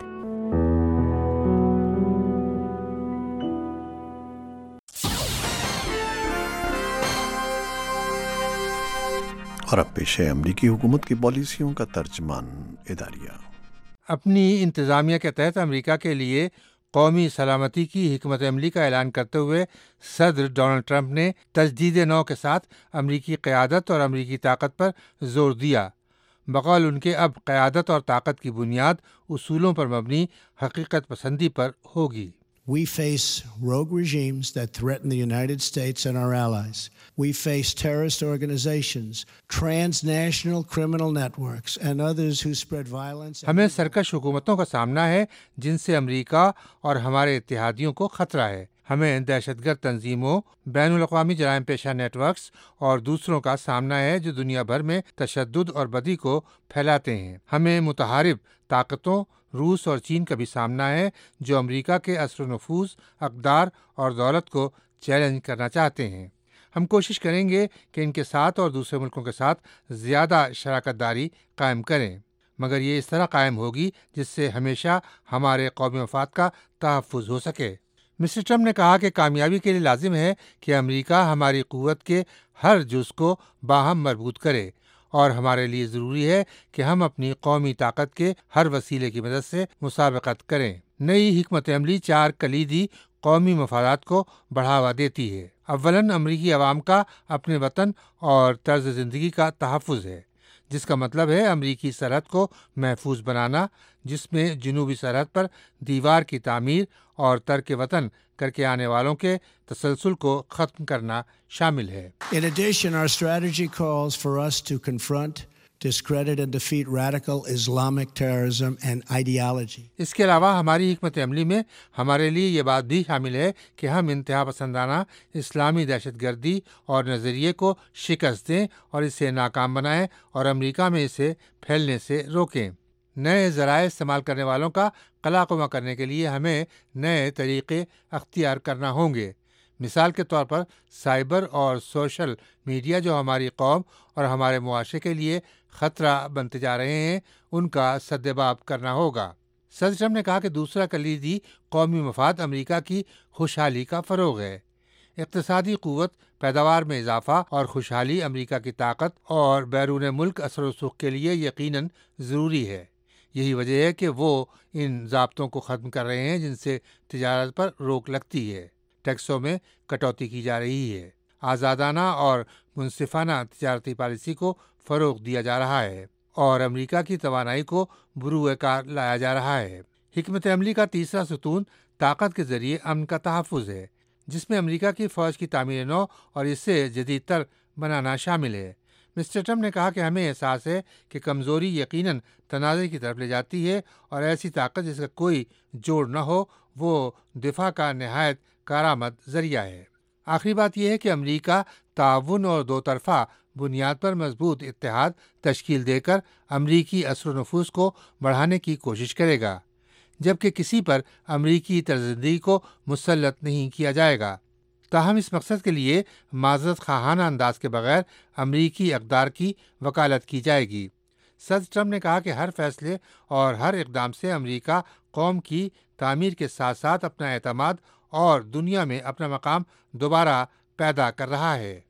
Speaker 1: اور اب پیش ہے امریکی حکومت کی پالیسیوں کا ترجمان اداریہ۔
Speaker 20: اپنی انتظامیہ کے تحت امریکہ کے لیے قومی سلامتی کی حکمت عملی کا اعلان کرتے ہوئے صدر ڈونلڈ ٹرمپ نے تجدید نو کے ساتھ امریکی قیادت اور امریکی طاقت پر زور دیا۔ بقول ان کے اب قیادت اور طاقت کی بنیاد اصولوں پر مبنی حقیقت پسندی پر ہوگی۔
Speaker 21: We face rogue regimes that threaten the United States and our allies. We face terrorist organizations, transnational criminal networks, and others who spread violence.
Speaker 20: ہمیں سرکش حکومتوں کا سامنا ہے جن سے امریکہ اور ہمارے اتحادیوں کو خطرہ ہے۔ ہمیں دہشت گرد تنظیموں، بین الاقوامی جرائم پیشہ نیٹ ورکس اور دوسروں کا سامنا ہے جو دنیا بھر میں تشدد اور بدی کو پھیلاتے ہیں۔ ہمیں متحارب طاقتوں، روس اور چین کا بھی سامنا ہے جو امریکہ کے اثر و نفوذ، اقدار اور دولت کو چیلنج کرنا چاہتے ہیں۔ ہم کوشش کریں گے کہ ان کے ساتھ اور دوسرے ملکوں کے ساتھ زیادہ شراکت داری قائم کریں، مگر یہ اس طرح قائم ہوگی جس سے ہمیشہ ہمارے قومی مفاد کا تحفظ ہو سکے۔ مسٹر ٹرمپ نے کہا کہ کامیابی کے لیے لازم ہے کہ امریکہ ہماری قوت کے ہر جز کو باہم مربوط کرے، اور ہمارے لیے ضروری ہے کہ ہم اپنی قومی طاقت کے ہر وسیلے کی مدد سے مسابقت کریں۔ نئی حکمت عملی 4 کلیدی قومی مفادات کو بڑھاوا دیتی ہے۔ اولاً امریکی عوام کا اپنے وطن اور طرز زندگی کا تحفظ ہے، جس کا مطلب ہے امریکی سرحد کو محفوظ بنانا، جس میں جنوبی سرحد پر دیوار کی تعمیر اور ترک وطن کر کے آنے والوں کے تسلسل کو ختم کرنا شامل ہے۔
Speaker 21: In addition, our strategy calls for us to confront, discredit and defeat radical Islamic terrorism and ideology.
Speaker 20: اس کے علاوہ ہماری حکمت عملی میں ہمارے لیے یہ بات بھی شامل ہے کہ ہم انتہا پسندانہ اسلامی دہشت گردی اور نظریے کو شکست دیں اور اسے ناکام بنائیں اور امریکہ میں اسے پھیلنے سے روکیں۔ نئے ذرائع استعمال کرنے والوں کا قلع قمع کرنے کے لیے ہمیں نئے طریقے اختیار کرنا ہوں گے۔ مثال کے طور پر سائبر اور سوشل میڈیا جو ہماری قوم اور ہمارے معاشرے کے لیے خطرہ بنتے جا رہے ہیں، ان کا سدباب کرنا ہوگا۔ صدر ٹرمپ نے کہا کہ دوسرا کلیدی قومی مفاد امریکہ کی خوشحالی کا فروغ ہے۔ اقتصادی قوت، پیداوار میں اضافہ اور خوشحالی امریکہ کی طاقت اور بیرون ملک اثر و رسوخ کے لیے یقیناً ضروری ہے۔ یہی وجہ ہے کہ وہ ان ضابطوں کو ختم کر رہے ہیں جن سے تجارت پر روک لگتی ہے، ٹیکسوں میں کٹوتی کی جا رہی ہے، آزادانہ اور منصفانہ تجارتی پالیسی کو فروغ دیا جا رہا ہے اور امریکہ کی توانائی کو بروئے کار لایا جا رہا ہے۔ حکمت عملی کا تیسرا ستون طاقت کے ذریعے امن کا تحفظ ہے، جس میں امریکہ کی فوج کی تعمیر نو اور اسے جدید تر بنانا شامل ہے۔ مسٹر ٹرمپ نے کہا کہ ہمیں احساس ہے کہ کمزوری یقیناً تنازع کی طرف لے جاتی ہے اور ایسی طاقت جس کا کوئی جوڑ نہ ہو وہ دفاع کا نہایت کارآمد ذریعہ ہے۔ آخری بات یہ ہے کہ امریکہ تعاون اور دو طرفہ بنیاد پر مضبوط اتحاد تشکیل دے کر امریکی اثر و نفوذ کو بڑھانے کی کوشش کرے گا، جبکہ کسی پر امریکی طرز زندگی کو مسلط نہیں کیا جائے گا۔ تاہم اس مقصد کے لیے معذرت خواہانہ انداز کے بغیر امریکی اقدار کی وکالت کی جائے گی۔ صدر ٹرمپ نے کہا کہ ہر فیصلے اور ہر اقدام سے امریکہ قوم کی تعمیر کے ساتھ ساتھ اپنا اعتماد اور دنیا میں اپنا مقام دوبارہ پیدا کر رہا ہے۔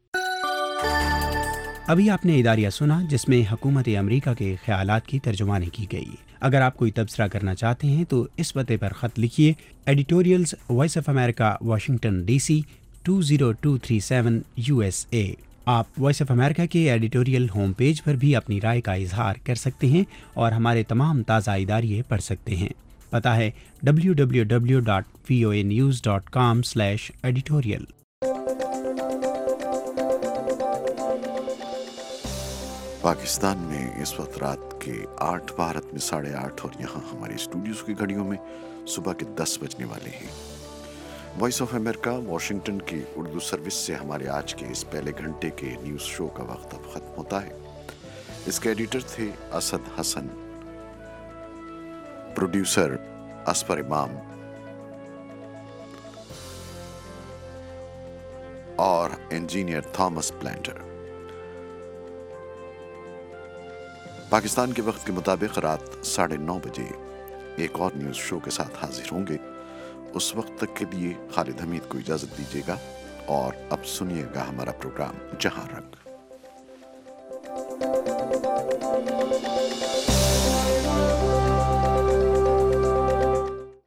Speaker 22: ابھی آپ نے اداریہ سنا جس میں حکومت امریکہ کے خیالات کی ترجمانی کی گئی۔ اگر آپ کوئی تبصرہ کرنا چاہتے ہیں تو اس پتے پر خط لکھیے: editorials Voice of America, Washington D C 20237 USA۔ آپ وائس آف امریکہ کے ایڈیٹوریل ہوم پیج پر بھی اپنی رائے کا اظہار کر سکتے ہیں اور ہمارے تمام تازہ اداریے پڑھ سکتے ہیں۔ पता है www.voanews.com/editorial।
Speaker 1: पाकिस्तान में इस वक्त रात के 8, भारत में 8:30 और यहाँ हमारे स्टूडियोज की घड़ियों में सुबह के 10 बजने वाले हैं। वॉइस ऑफ अमेरिका वॉशिंगटन की उर्दू सर्विस से हमारे आज के इस पहले घंटे के न्यूज़ शो का वक्त अब खत्म होता है। इसके एडिटर थे असद हसन, प्रोड्यूसर असफर इमाम और इंजीनियर थॉमस प्लांटर। पाकिस्तान के वक्त के मुताबिक रात 9:30 बजे एक और न्यूज़ शो के साथ हाजिर होंगे। उस वक्त तक के लिए खालिद हमीद को इजाज़त दीजिएगा और अब सुनिएगा हमारा प्रोग्राम जहां रंग।